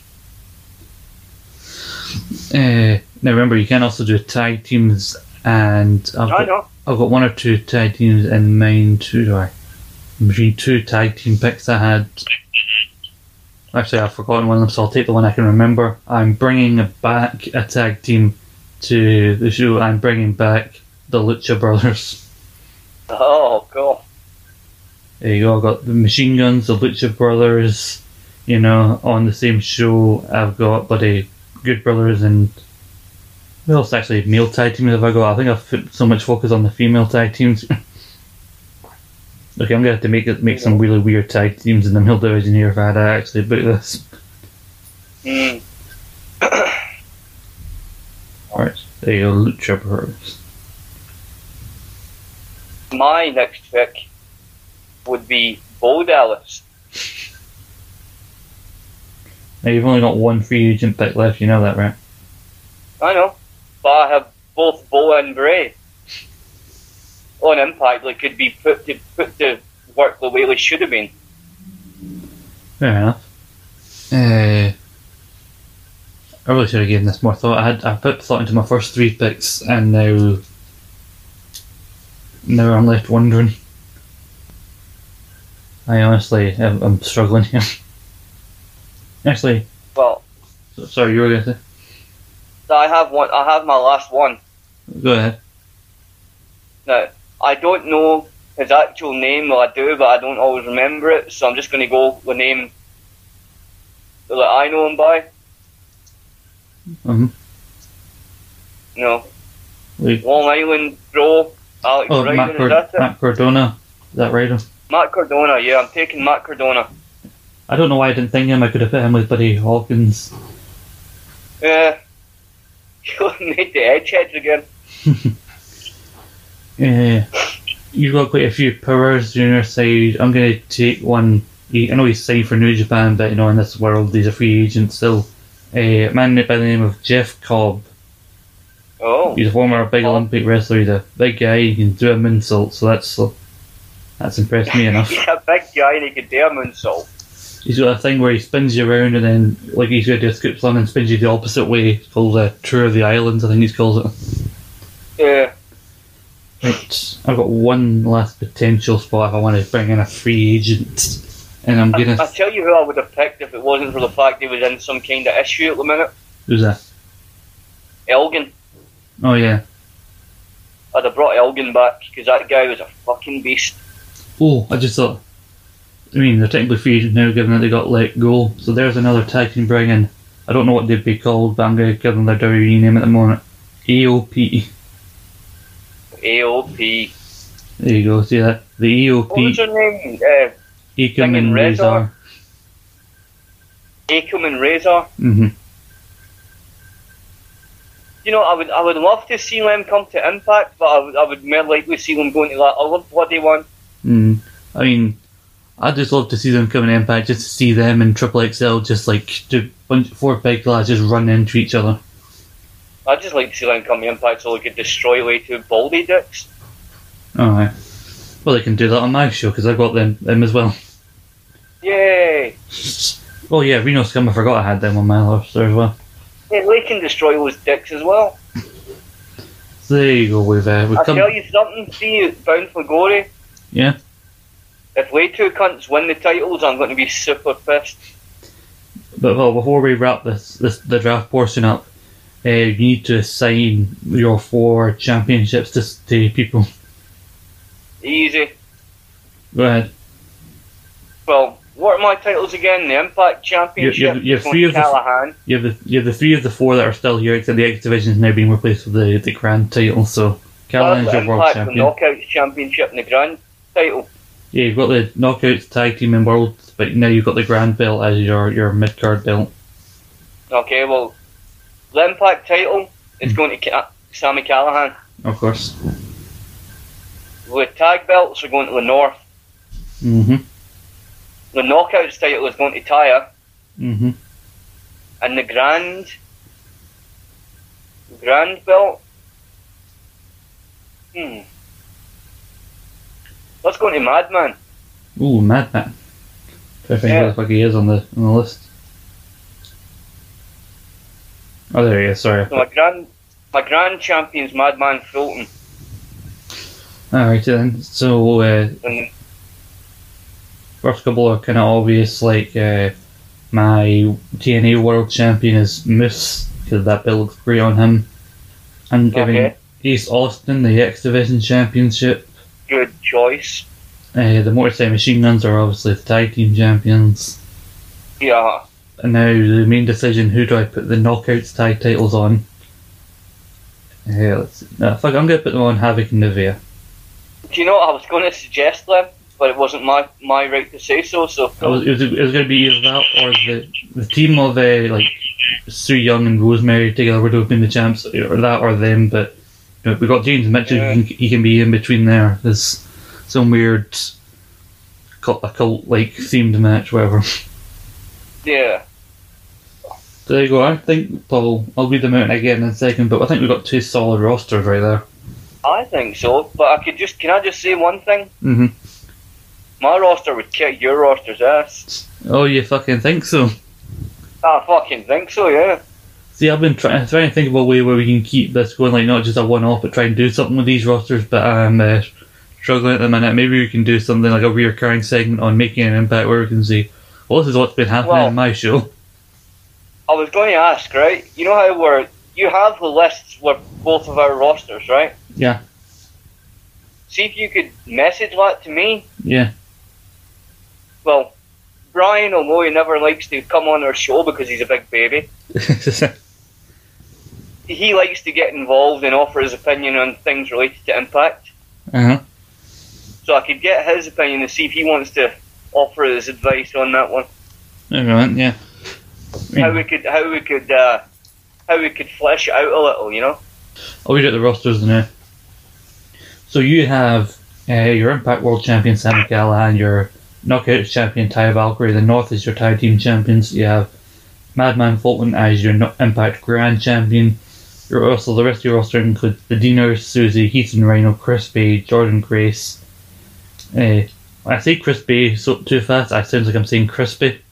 Now remember, you can also do tag teams, and I know. I've got 1 or 2 tag teams in mind. Who do I? Between 2 tag team picks I had. Actually, I've forgotten one of them, so I'll take the one I can remember. I'm bringing back a tag team to the show. I'm bringing back the Lucha Brothers. Oh, cool. There you go. I've got the Machine Guns, the Lucha Brothers, on the same show. I've got Bloody Good Brothers and... Who else actually? Male tag teams have I got? I think I've put so much focus on the female tag teams. Okay, I'm going to have to make some really weird tag teams in the male division here if I had to actually book this. Alright, there you go, Lucha Brothers. My next pick would be Bo Dallas. Now you've only got 1 free agent pick left, you know that, right? I know. But I have both Bo and Bray on Impact that could be put to work the way they should have been. Fair enough. I really should have given this more thought. I put thought into my first 3 picks, and now I'm left wondering. I honestly, I'm struggling here. Actually, Well, sorry, you were going to say? I have one. I have my last one. Go ahead. Now, I don't know his actual name. Well, I do, but I don't always remember it. So I'm just going to go the name that I know him by. Wait. Long Island Bro, Alex Ryder, Matt is that it? Matt Cardona. Is that right? Matt Cardona, yeah, I'm taking Matt Cardona. I don't know why I didn't think him. I could have put him with Buddy Hawkins. Yeah. Made the edgeheads again. Yeah. You've got quite a few powers on your side. I'm going to take one. I know he's signed for New Japan, but in this world he's a free agent still. A man by the name of Jeff Cobb. Oh. He's a former big Olympic wrestler. He's a big guy. He can do a moonsault, so that's impressed me enough. He's a big guy and he can do a moonsault. He's got a thing where he spins you around and then, like he's going to do a scoop slam and spins you the opposite way. It's called a Tour of the Islands, I think he calls it. Yeah. Right, I've got one last potential spot if I want to bring in a free agent. And I'm going I to... tell you who I would have picked if it wasn't for the fact he was in some kind of issue at the minute. Who's that? Elgin. Oh, yeah. I'd have brought Elgin back because that guy was a fucking beast. Oh, I just thought... I mean, they're technically free agents now given that they got let go. So there's another tag team bring in. I don't know what they'd be called, but I'm going to give them their WWE name at the moment. AOP. AOP. There you go, see that? The AOP. What was her name? Akam and Razor. Akam and Razor. Mm-hmm. You know, I would love to see them come to Impact, but I would more likely see them going to that other bloody one. I mean, I'd just love to see them come in Impact, just to see them in Triple XL, just like do 4 big lads just run into each other. I'd just like to see them come to Impact so they could destroy way 2 baldy dicks. Alright. Well, they can do that on my show, because I've got them as well. Yay! Oh yeah, Reno Scum, I forgot I had them on my roster as well. Yeah, they can destroy those dicks as well. So there you go, we've I'll come... tell you something, see, Bound for Glory, Yeah? if way 2 cunts win the titles, I'm going to be super pissed. But well, before we wrap the draft portion up, you need to assign your 4 championships to people. Easy. Go ahead. Well, what are my titles again? The Impact Championship. You have 3 of Callahan. You have the 3 of the 4 that are still here, except the X Division is now being replaced with the Grand title. So Callahan's your world Impact, champion. the Knockouts Championship and the Grand title. Yeah, you've got the Knockouts Tag Team and World, but now you've got the Grand Belt as your mid-card belt. Okay, well, the Impact title is going to Sami Callihan. Of course. The tag belts are going to the North. Mm-hmm. The Knockouts title is going to Taya. Mm-hmm. And the Grand belt? That's going to Madman. Ooh, Madman. I think Yeah. that's like he is on the list. Oh, there he is, sorry. So my grand champion's Madman Fulton. Alright then, so And first couple are kind of obvious, like my TNA World Champion is Moose, because that belt looks great on him. I'm giving Okay. Ace Austin the X Division Championship. good choice. The Motor City Machine Guns are obviously the Tag Team Champions. Yeah. And now the main decision, who do I put the Knockouts tag titles on? Let's see. Fuck, I'm going to put them on Havoc and Nivea. Do you know what I was going to suggest them, but it wasn't my right to say so. So It was going to be either that or the team of like Sue Young and Rosemary together would have been the champs, or that or them. But you know, we got James Mitchell. Yeah. He can be in between there. There's some weird cult like themed match, whatever. yeah. So there you go. I think I'll read them out again in a second, but I think we've got two solid rosters right there. I think so, but can I just say one thing? Mm-hmm. My roster would kick your roster's ass. Oh, you fucking think so? I fucking think so, yeah. See, I've been trying to think of a way where we can keep this going, like not just a one-off, but try and do something with these rosters. But I'm struggling at the minute. Maybe we can do something like a recurring segment on Making an Impact, where we can see, well, this is what's been happening in my show. I was going to ask, right? You know how you have the lists with both of our rosters, right? Yeah, See if you could message that to me. yeah. Well, Brian, although he never likes to come on our show because he's a big baby, he likes to get involved and offer his opinion on things related to Impact. Uh-huh. So I could get his opinion and see if he wants to offer his advice on that one. Everyone, yeah. How we could flesh it out a little, you know? I'll read out the rosters now. So you have your Impact World Champion Sami Callihan, your Knockouts Champion Taya Valkyrie, the North is your Tag Team Champions. You have Madman Fulton as your Impact Grand Champion. The rest of your roster includes the Deaners, Susie, Heath and Rhino, Chris Bay, Jordan Grace. When I say Chris Bay too fast, it sounds like I'm saying crispy.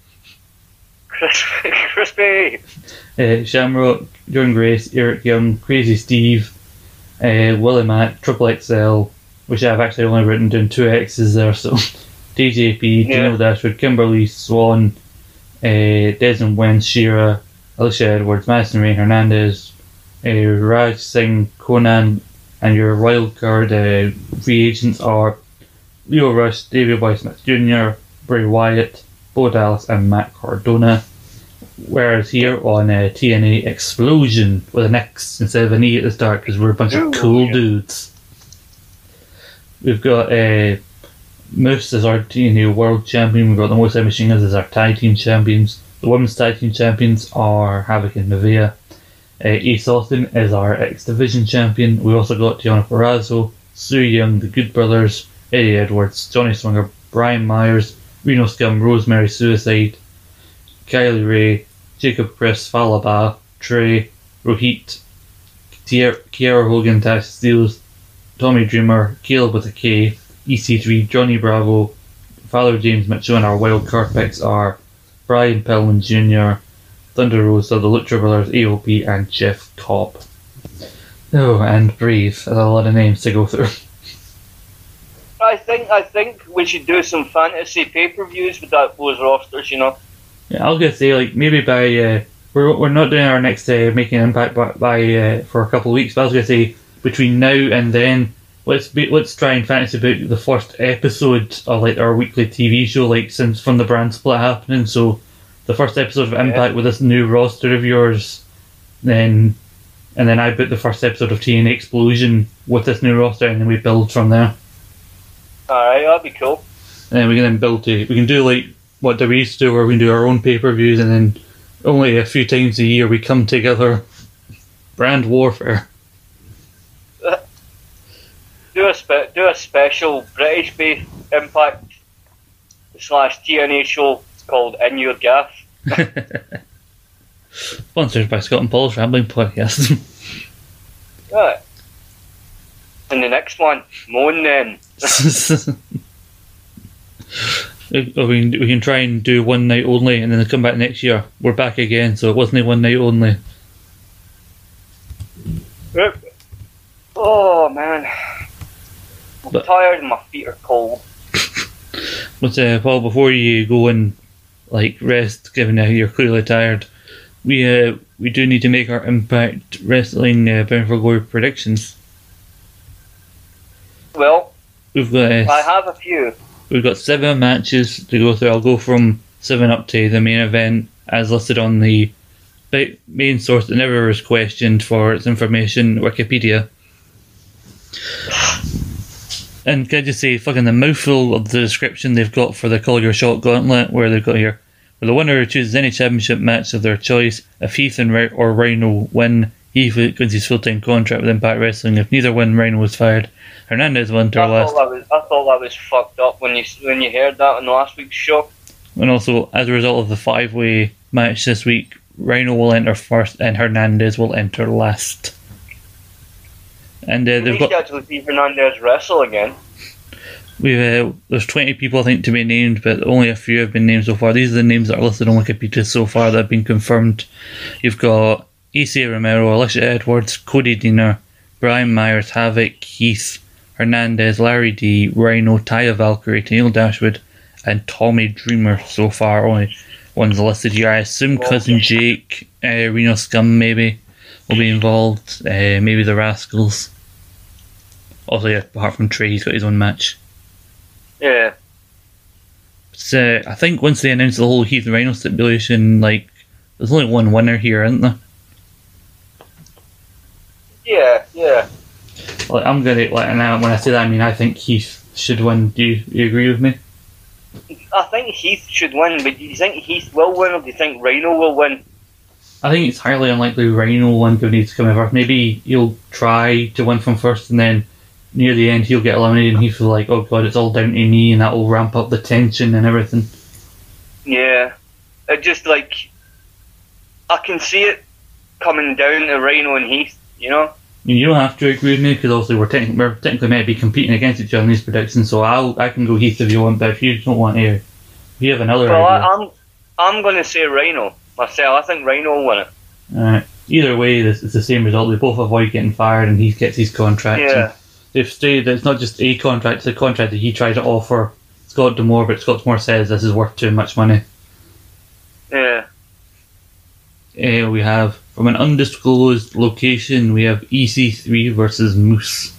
Crispy! Shamrock, Jordan Grace, Eric Young, Crazy Steve, Willie Mack, Triple XL, which I've actually only written down 2 X's there, so DJP, Dino Dashwood, Kimberly Swan, Desmond Wen, Shira, Alicia Edwards, Madison Ray Hernandez, Raj Singh, Conan, and your wild card free agents are Leo Rush, David Boy Smith Jr., Bray Wyatt, Bo Dallas, and Matt Cardona. Whereas here on TNA Explosion, with an X instead of an E at the start, because we're a bunch of cool dudes. We've got Moose as our TNA World Champion, we've got the Motor City Machine Guns as our Tag Team Champions. The Women's Tag Team Champions are Havoc and Nevaeh. Ace Austin is our X Division Champion. We also got Deonna Purrazzo, Sue Young, the Good Brothers, Eddie Edwards, Johnny Swinger, Brian Myers, Reno Scum, Rosemary Suicide, Kylie Ray, Jacob Chris, Falaba, Trey, Rohit, Kiara Hogan, Tash Steels, Tommy Dreamer, Caleb with a K, EC3, Johnny Bravo, Father James Mitchell, and our wild card picks are Brian Pillman Jr., Thunder Rosa, the Lucha Brothers, AOP, and Jeff Cobb. Oh, and Breathe. That's a lot of names to go through. I think we should do some fantasy pay-per-views with those rosters, you know. Yeah, I was gonna say, like, maybe by we're not doing our next Making an Impact by for a couple of weeks, but I was gonna say between now and then, let's try and fantasy book the first episode of like our weekly TV show, like since from the brand split happening. So the first episode of Impact with this new roster of yours, and then I book the first episode of TNA Explosion with this new roster, and then we build from there. Alright, that'd be cool. and then we can then build to. We can do like what we used to do, where we can do our own pay-per-views, and then only a few times a year we come together. Brand warfare. Do a special British-based Impact / TNA show called In Your Gaff. Sponsored by Scott and Paul's Rambling Podcast. Right. And the next one, Moan then. We can try and do one night only, and then come back next year. We're back again, so it wasn't one night only. Oh man, I'm tired and my feet are cold. But Paul, before you go and like rest, given that you're clearly tired, we do need to make our Impact Wrestling Bound for Glory predictions. Well, We've got I have a few. We've got 7 matches to go through. I'll go from 7 up to the main event as listed on the main source that never is questioned for its information, Wikipedia. And can I just say, fucking the mouthful of the description they've got for the Call Your Shot Gauntlet, where they've got here, where the winner chooses any championship match of their choice. If Heath or Rhino win, Heath wins his full-time contract with Impact Wrestling. If neither win, Rhino was fired. Hernandez will enter last. I thought that was fucked up when you heard that on last week's show. And also, as a result of the 5-way match this week, Rhino will enter first and Hernandez will enter last. And they've got actually see Hernandez wrestle again. There's 20 people I think to be named, but only a few have been named so far. These are the names that are listed on Wikipedia so far that have been confirmed. You've got A.C. Romero, Alicia Edwards, Cody Deaner, Brian Myers, Havoc, Heath, Hernandez, Larry D, Rhino, Taya Valkyrie, Neil Dashwood, and Tommy Dreamer so far. Only ones listed here. I assume Cousin Jake, Reno Scum maybe will be involved. Maybe the Rascals. Also, yeah, apart from Trey, he's got his own match. Yeah. But, I think once they announce the whole Heath and Rhino stipulation, like, there's only one winner here, isn't there? Yeah. Like, I'm gonna and when I say that, I mean I think Heath should win. Do you agree with me? I think Heath should win, but do you think Heath will win, or do you think Rhino will win? I think it's highly unlikely Rhino will win, given he's come in first. Maybe he'll try to win from first, and then near the end he'll get eliminated, and he'll feel like, oh god, it's all down to me, and that will ramp up the tension and everything. Yeah, it just like I can see it coming down to Rhino and Heath, you know. You don't have to agree with me, because obviously we're technically meant to be competing against each other in these predictions. So I can go Heath if you want, but if you don't want to, if you have another idea. I'm going to say Rhino myself. I think Rhino will win it. Alright. Either way, it's the same result. They both avoid getting fired, and he gets his contract. Yeah. They've stayed. It's not just a contract; it's a contract that he tried to offer Scott D'Amore, but Scott D'Amore says this is worth too much money. Yeah. We have, from an undisclosed location, we have EC3 versus Moose.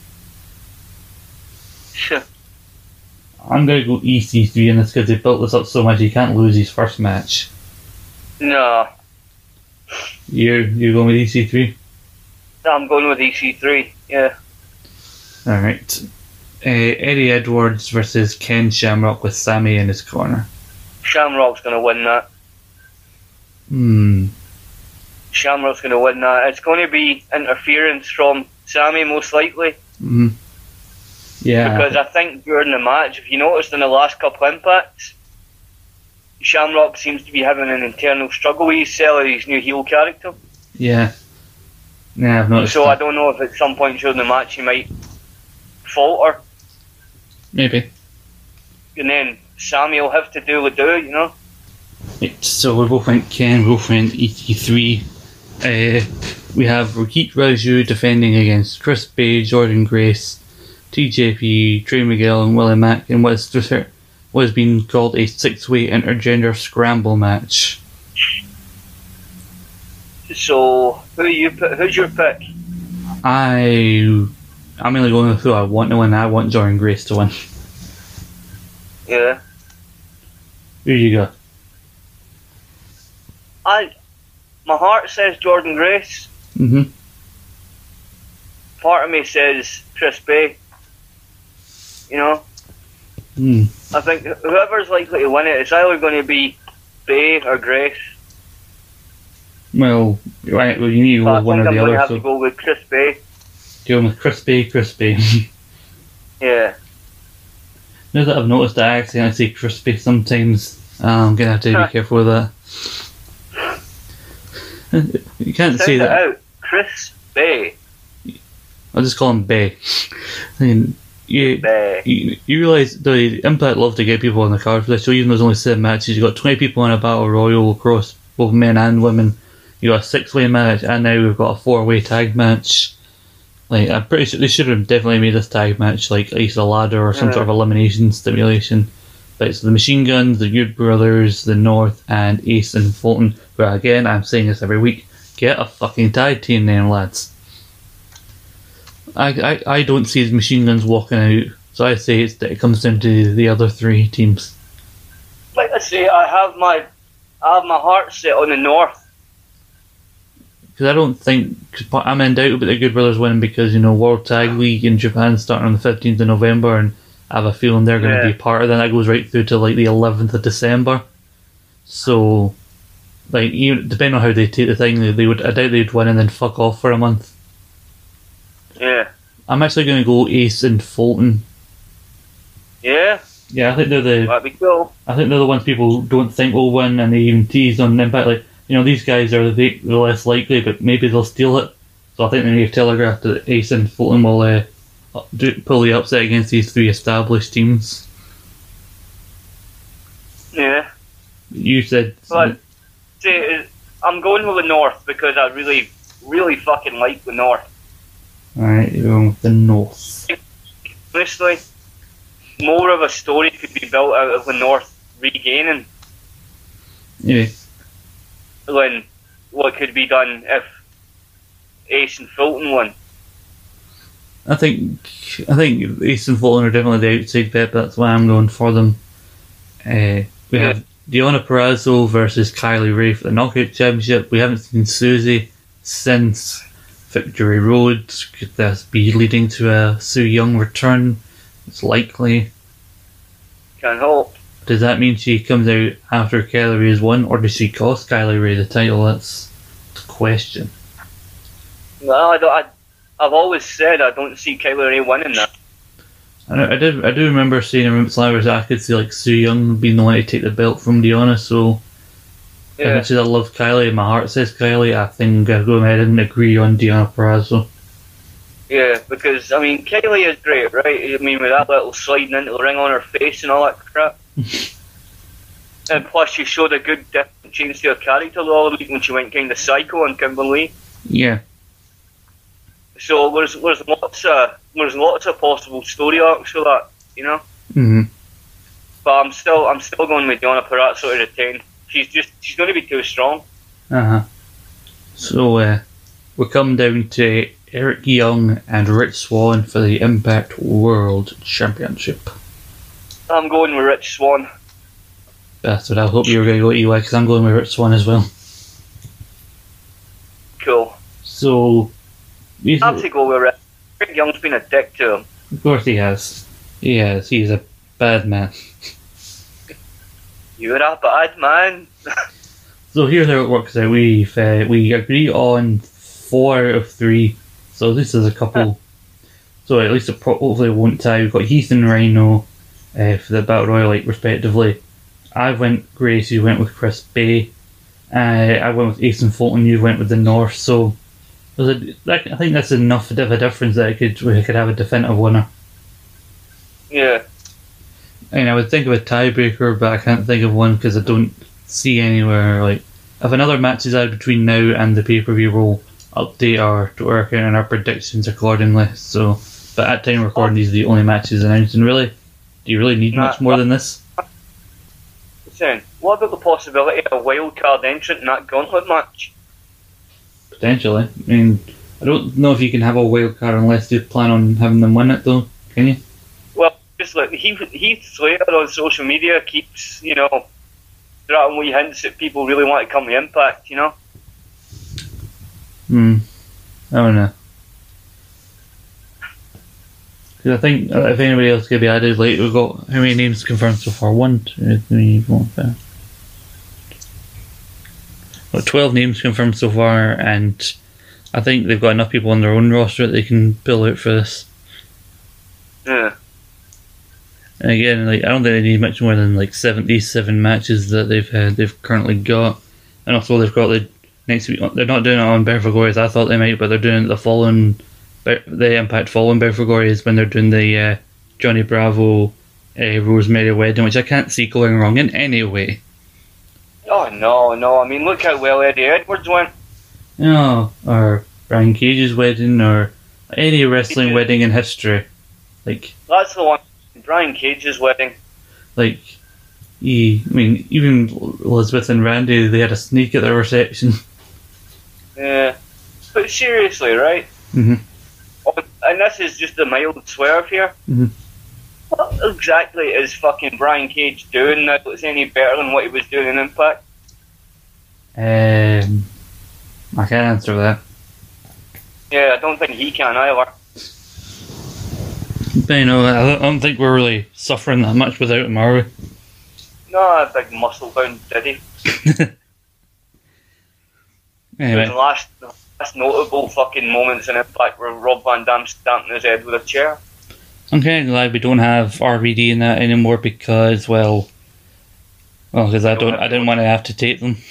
Sure. I'm going to go EC3 in this because they built this up so much he can't lose his first match. No. You're going with EC3? I'm going with EC3, yeah. Alright. Eddie Edwards versus Ken Shamrock with Sammy in his corner. Shamrock's going to win that. Shamrock's going to win that. It's going to be interference from Sammy, most likely. Yeah. Because I think during the match, if you noticed in the last couple impacts, Shamrock seems to be having an internal struggle with his selling his new heel character. Yeah. Yeah, I've noticed. So I don't know if at some point during the match he might falter. Maybe. And then Sammy will have to do what do, you know? Right, so we both went Ken, we both went ET3. We have Rakit Raju defending against Chris Bay, Jordan Grace, TJP, Trey Miguel, and Willie Mack in what has been called a 6-way intergender scramble match. So, who's your pick? I'm only going with who I want to win. I want Jordan Grace to win. Yeah. Who you got? My heart says Jordan Grace. Part of me says Chris Bay. You know? I think whoever's likely to win it, it's either going to be Bay or Grace. Well, right, well, you need to go But I with one think or I'm the going to other. have So to go with Chris Bay. going with Crispy. Yeah. Now that I've noticed that I accidentally say Crispy sometimes, I'm going to have to be careful with that. You can't Sound say it that. out. Chris Bay. I'll just call him Bay. I mean, Bay. you realise the Impact love to get people on the card for this show, even though there's only 7 matches. You've got 20 people in a battle royal across both men and women. You got a 6-way match, and now we've got a 4-way tag match. Like, I'm pretty sure they should have definitely made this tag match like Ace of Ladder or some sort of elimination stipulation. But it's the Machine Guns, the Good Brothers, the North, and Ace and Fulton. Where again, I'm saying this every week, get a fucking tag team then, lads. I don't see the Machine Guns walking out, so I say it comes down to the other 3 teams. Like I say, I have my heart set on the North. Because I don't think, cause I'm in doubt about the Good Brothers winning because, World Tag League in Japan starting on the 15th of November, and I have a feeling they're going to be part of that. That goes right through to like the 11th of December. So, like, even depending on how they take the thing, I doubt they'd win and then fuck off for a month. Yeah. I'm actually going to go Ace and Fulton. Yeah. Yeah, I think That'd be cool. I think they're the ones people don't think will win, and they even tease on Impact like, these guys are the less likely, but maybe they'll steal it. So I think they may have telegraphed that Ace and Fulton will pull the upset against these 3 established teams. Yeah. You said... But, see, I'm going with the North because I really, really fucking like the North. Alright, you're going with the North. Honestly, more of a story could be built out of the North regaining Yeah. than what could be done if Ace and Fulton won. I think Ace and Fulton are definitely the outside bet, but that's why I'm going for them. We have Deonna Purrazzo versus Kylie Ray for the Knockout Championship. We haven't seen Susie since Victory Road. Could this be leading to a Su Yung return? It's likely. Can't hope. Does that mean she comes out after Kylie Ray has won, or does she cost Kylie Ray the title? That's the question. Well, I've always said I don't see Kylie Ray winning that. I do remember seeing in Roots Live I could see like Su Yung being the one to take the belt from Deonna, so as much as I love Kylie, my heart says Kylie, I think I'll go ahead and agree on Deonna Purrazzo. Yeah, because, Kylie is great, right? With that little sliding into the ring on her face and all that crap. And plus she showed a good different change to her character the other week when she went kind of psycho on Kimberly. Yeah. So there's lots of possible story arcs for that, Mm-hmm. But I'm still going with Deonna Purrazzo to retain. She's going to be too strong. Uh-huh. So we come down to Eric Young and Rich Swann for the Impact World Championship. I'm going with Rich Swann. That's what I hope you were going to go EY, because I'm going with Rich Swann as well. Cool. So, I have to go with Rick. Rick Young's been a dick to him. Of course he has. He has. He's a bad man. You're a bad man. So here's how it works out. We agree on 4 out of 3. So this is a couple. So at least hopefully it won't tie. We've got Heath and Rhino for the Battle Royal, respectively. I went Grace, you went with Chris Bay. I went with Ace and Fulton, you went with the North. So I think that's enough of a difference that we could have a definitive winner. Yeah. I would think of a tiebreaker, but I can't think of one because I don't see anywhere. If another match is out between now and the pay-per-view, we'll update our Twitter account and our predictions accordingly. So, but at time of recording, these are the only matches announced. And really, do you really need much more than this? Listen, what about the possibility of a wild card entrant in that gauntlet match? Potentially. I don't know if you can have a wild card unless you plan on having them win it, though. Can you? Well, just like Heath Slater on social media keeps, throwing wee hints that people really want to come to Impact, I don't know. Because I think if anybody else could be added, like we've got how many names confirmed so far? 1, 2, 3, 4, 5. Got 12 names confirmed so far, and I think they've got enough people on their own roster that they can pull out for this. Yeah. And again, like I don't think they need much more than like 77 matches that they've currently got, and also they've got the next week. They're not doing it on Bound for Glory as I thought they might, but they're doing the following, the Impact following Bound for Glory is when they're doing the Johnny Bravo Rosemary wedding, which I can't see going wrong in any way. Oh no! I mean, look how well Eddie Edwards went. No, or Brian Cage's wedding, or any wrestling wedding in history. Like That's the one. Brian Cage's wedding. Like, even Elizabeth and Randy, they had a sneak at their reception. Yeah, but seriously, right? Mm-hmm. And this is just a mild swerve here. Mm-hmm. What exactly is fucking Brian Cage doing now that's any better than what he was doing in Impact? I can't answer that. Yeah, I don't think he can either. But I don't think we're really suffering that much without him, are we? No, a big muscle-bound diddy. Anyway. The last notable fucking moments in Impact were Rob Van Dam stamping his head with a chair. I'm kind of glad we don't have RVD in that anymore because because I didn't want to have to take them.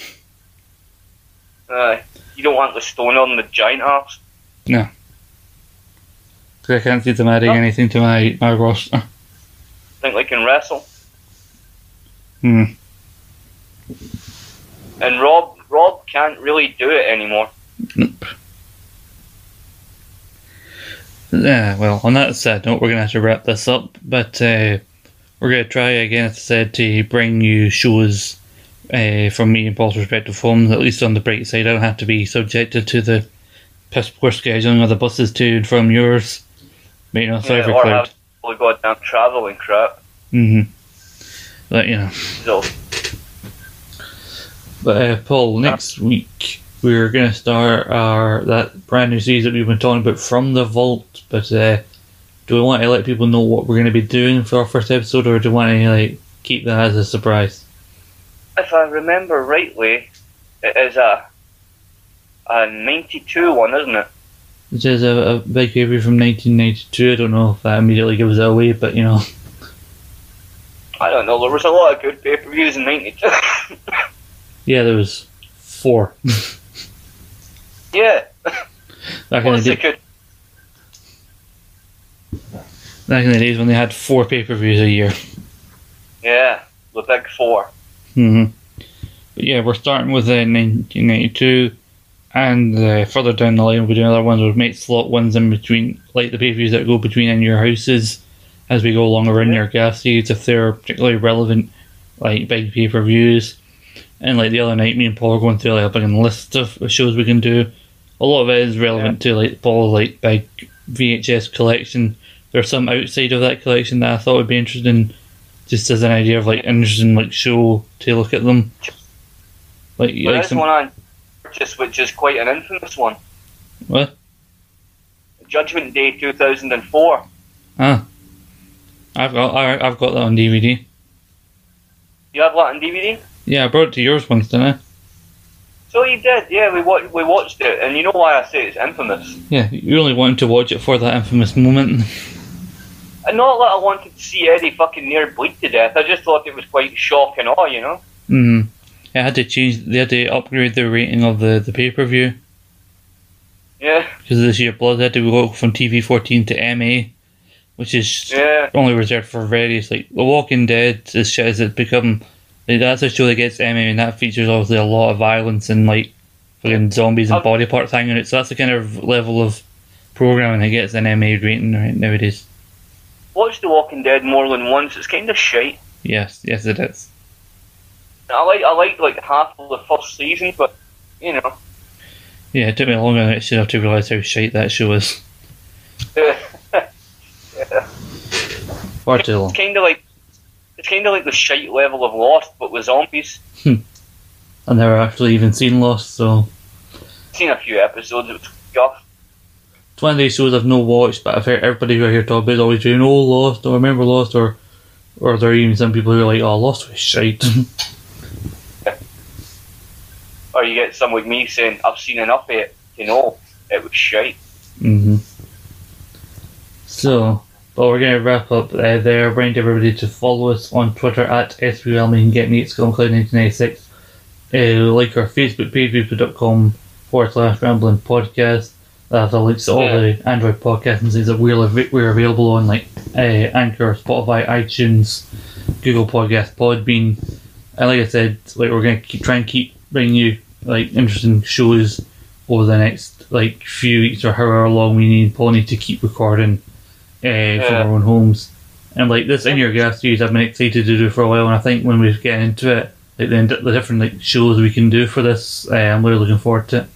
You don't want the stoner on the giant arse. No. Because I can't see them adding anything to my roster. Think they can wrestle. Hmm. And Rob can't really do it anymore. Nope. Yeah, well, on that sad note, we're going to have to wrap this up, but we're going to try again, as I said, to bring you shows from me and Paul's respective homes, at least on the bright side. I don't have to be subjected to the piss poor scheduling of the buses to and from yours. But, every or cloud. have all the goddamn travel and crap. Mm-hmm. But, So. But, Paul, next week we're going to start that brand new series that we've been talking about from the Vault. But do we want to let people know what we're going to be doing for our first episode, or do we want to keep that as a surprise? If I remember rightly, it is a 92 one, isn't it? Which is a big pay-per-view from 1992. I don't know if that immediately gives it away, but I don't know. There was a lot of good pay-per-views in 92. Yeah, there was 4. Yeah. Back in the days when they had 4 pay-per-views a year. Yeah, the big 4. Mm-hmm. But yeah, we're starting with 1992, and further down the line we'll be doing other ones. We'll make slot ones in between, like the pay-per-views that go between in your houses as we go along around your gas seeds, if they're particularly relevant, like big pay-per-views. And like the other night, me and Paul are going through a big list of shows we can do. A lot of it is relevant to Paul's big VHS collection. There's some outside of that collection that I thought would be interesting, just as an idea of interesting show to look at them. There's one I purchased, which is quite an infamous one. What? Judgment Day 2004. Ah, I've got that on DVD. You have that on DVD? Yeah, I brought it to yours once, didn't I? So you did, yeah. We watched it, and you know why I say it's infamous? Yeah, you only wanted to watch it for that infamous moment. And not that I wanted to see Eddie fucking near bleed to death. I just thought it was quite shock and awe, Mm-hmm. They had to upgrade the rating of the pay-per-view. Yeah. Because of this year blood, they had to go from TV-14 to MA, which is only reserved for various, The Walking Dead, as shit as it's become, that's a show that gets MA, and that features obviously a lot of violence and fucking zombies and body parts hanging out, so that's the kind of level of programming that gets an MA rating right nowadays. Watched The Walking Dead more than once. It's kind of shite. Yes it is. I like half of the first season, but Yeah, it took me longer than it should have to realise how shite that show is. Yeah. Far too long. It's kind of like the shite level of Lost, but with zombies. I've never actually even seen Lost, so Seen a few episodes. It was guff. it's one of these shows I've no watched, but I've heard everybody who I hear talk about is always doing, oh, Lost, or remember Lost, or there are even some people who are like, oh, Lost was shite. Or you get some like me saying, I've seen enough of it to know it was shite. So, well, we're going to wrap up there. Remind everybody to follow us on Twitter at SWL. You can get me at SkullCloud1996. Like our Facebook page, facebook.com/Rambling Podcast. That has the links to all the Android podcasts and things that we're available on, like Anchor, Spotify, iTunes, Google Podcast, Podbean. And like I said, like we're going to try and keep bringing you like interesting shows over the next like few weeks or however long we need. Probably need to keep recording from our own homes. And like this In Your Gas series, I've been excited to do for a while, and I think when we get into it, like the different like shows we can do for this, I'm really looking forward to it.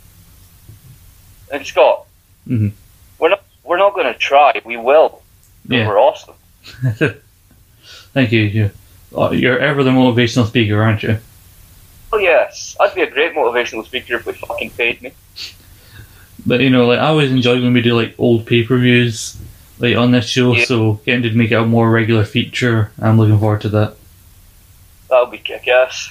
And Scott, we're not going to try. We will. Yeah. We're awesome. Thank you. You're ever the motivational speaker, aren't you? Oh yes, I'd be a great motivational speaker if we fucking paid me. But you know, like I always enjoy when we do like old pay-per-views, like on this show. Yeah. So getting to make it a more regular feature, I'm looking forward to that. That'll be kick-ass.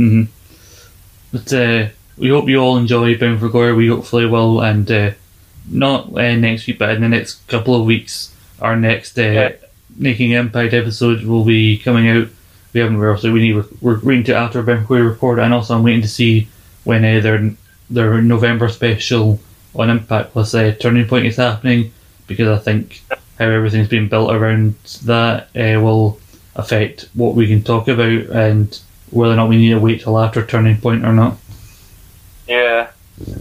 But we hope you all enjoy Bound for Glory. We hopefully will, and not next week, but in the next couple of weeks, our next Making Impact episode will be coming out. We haven't rehearsed, we're waiting to after Bound for Glory record, and also I'm waiting to see when their November special on Impact plus Turning Point is happening, because I think how everything's been built around that will affect what we can talk about and whether or not we need to wait till after Turning Point or not. Yeah.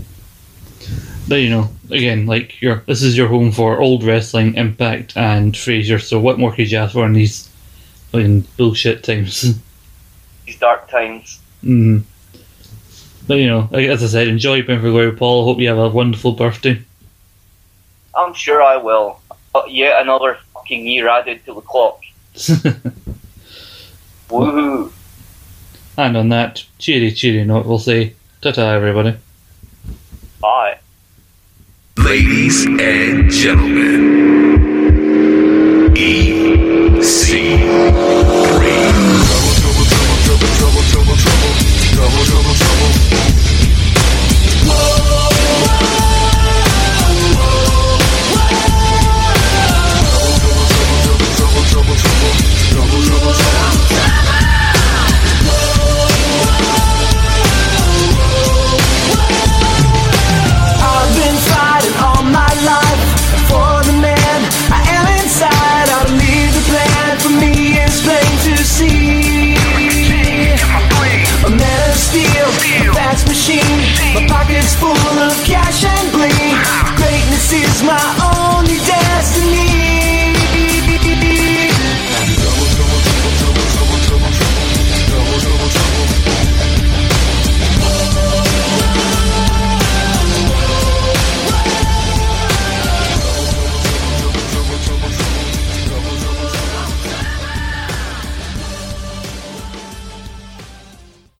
But you know, again, like this is your home for old wrestling, Impact, and Fraser. So what more could you ask for in these fucking bullshit times? These dark times. But you know, as I said, enjoy Bound for Glory, Paul. I hope you have a wonderful birthday. I'm sure I will. Yet another fucking year added to the clock. Woohoo! And on that cheery note, we'll say ta-ta, everybody. Bye. Ladies and gentlemen, I've been fighting all my life for the man I am inside. I believe the plan for me is plain to see. A man of steel, a fast machine, my pockets full of cash and bling. Greatness is my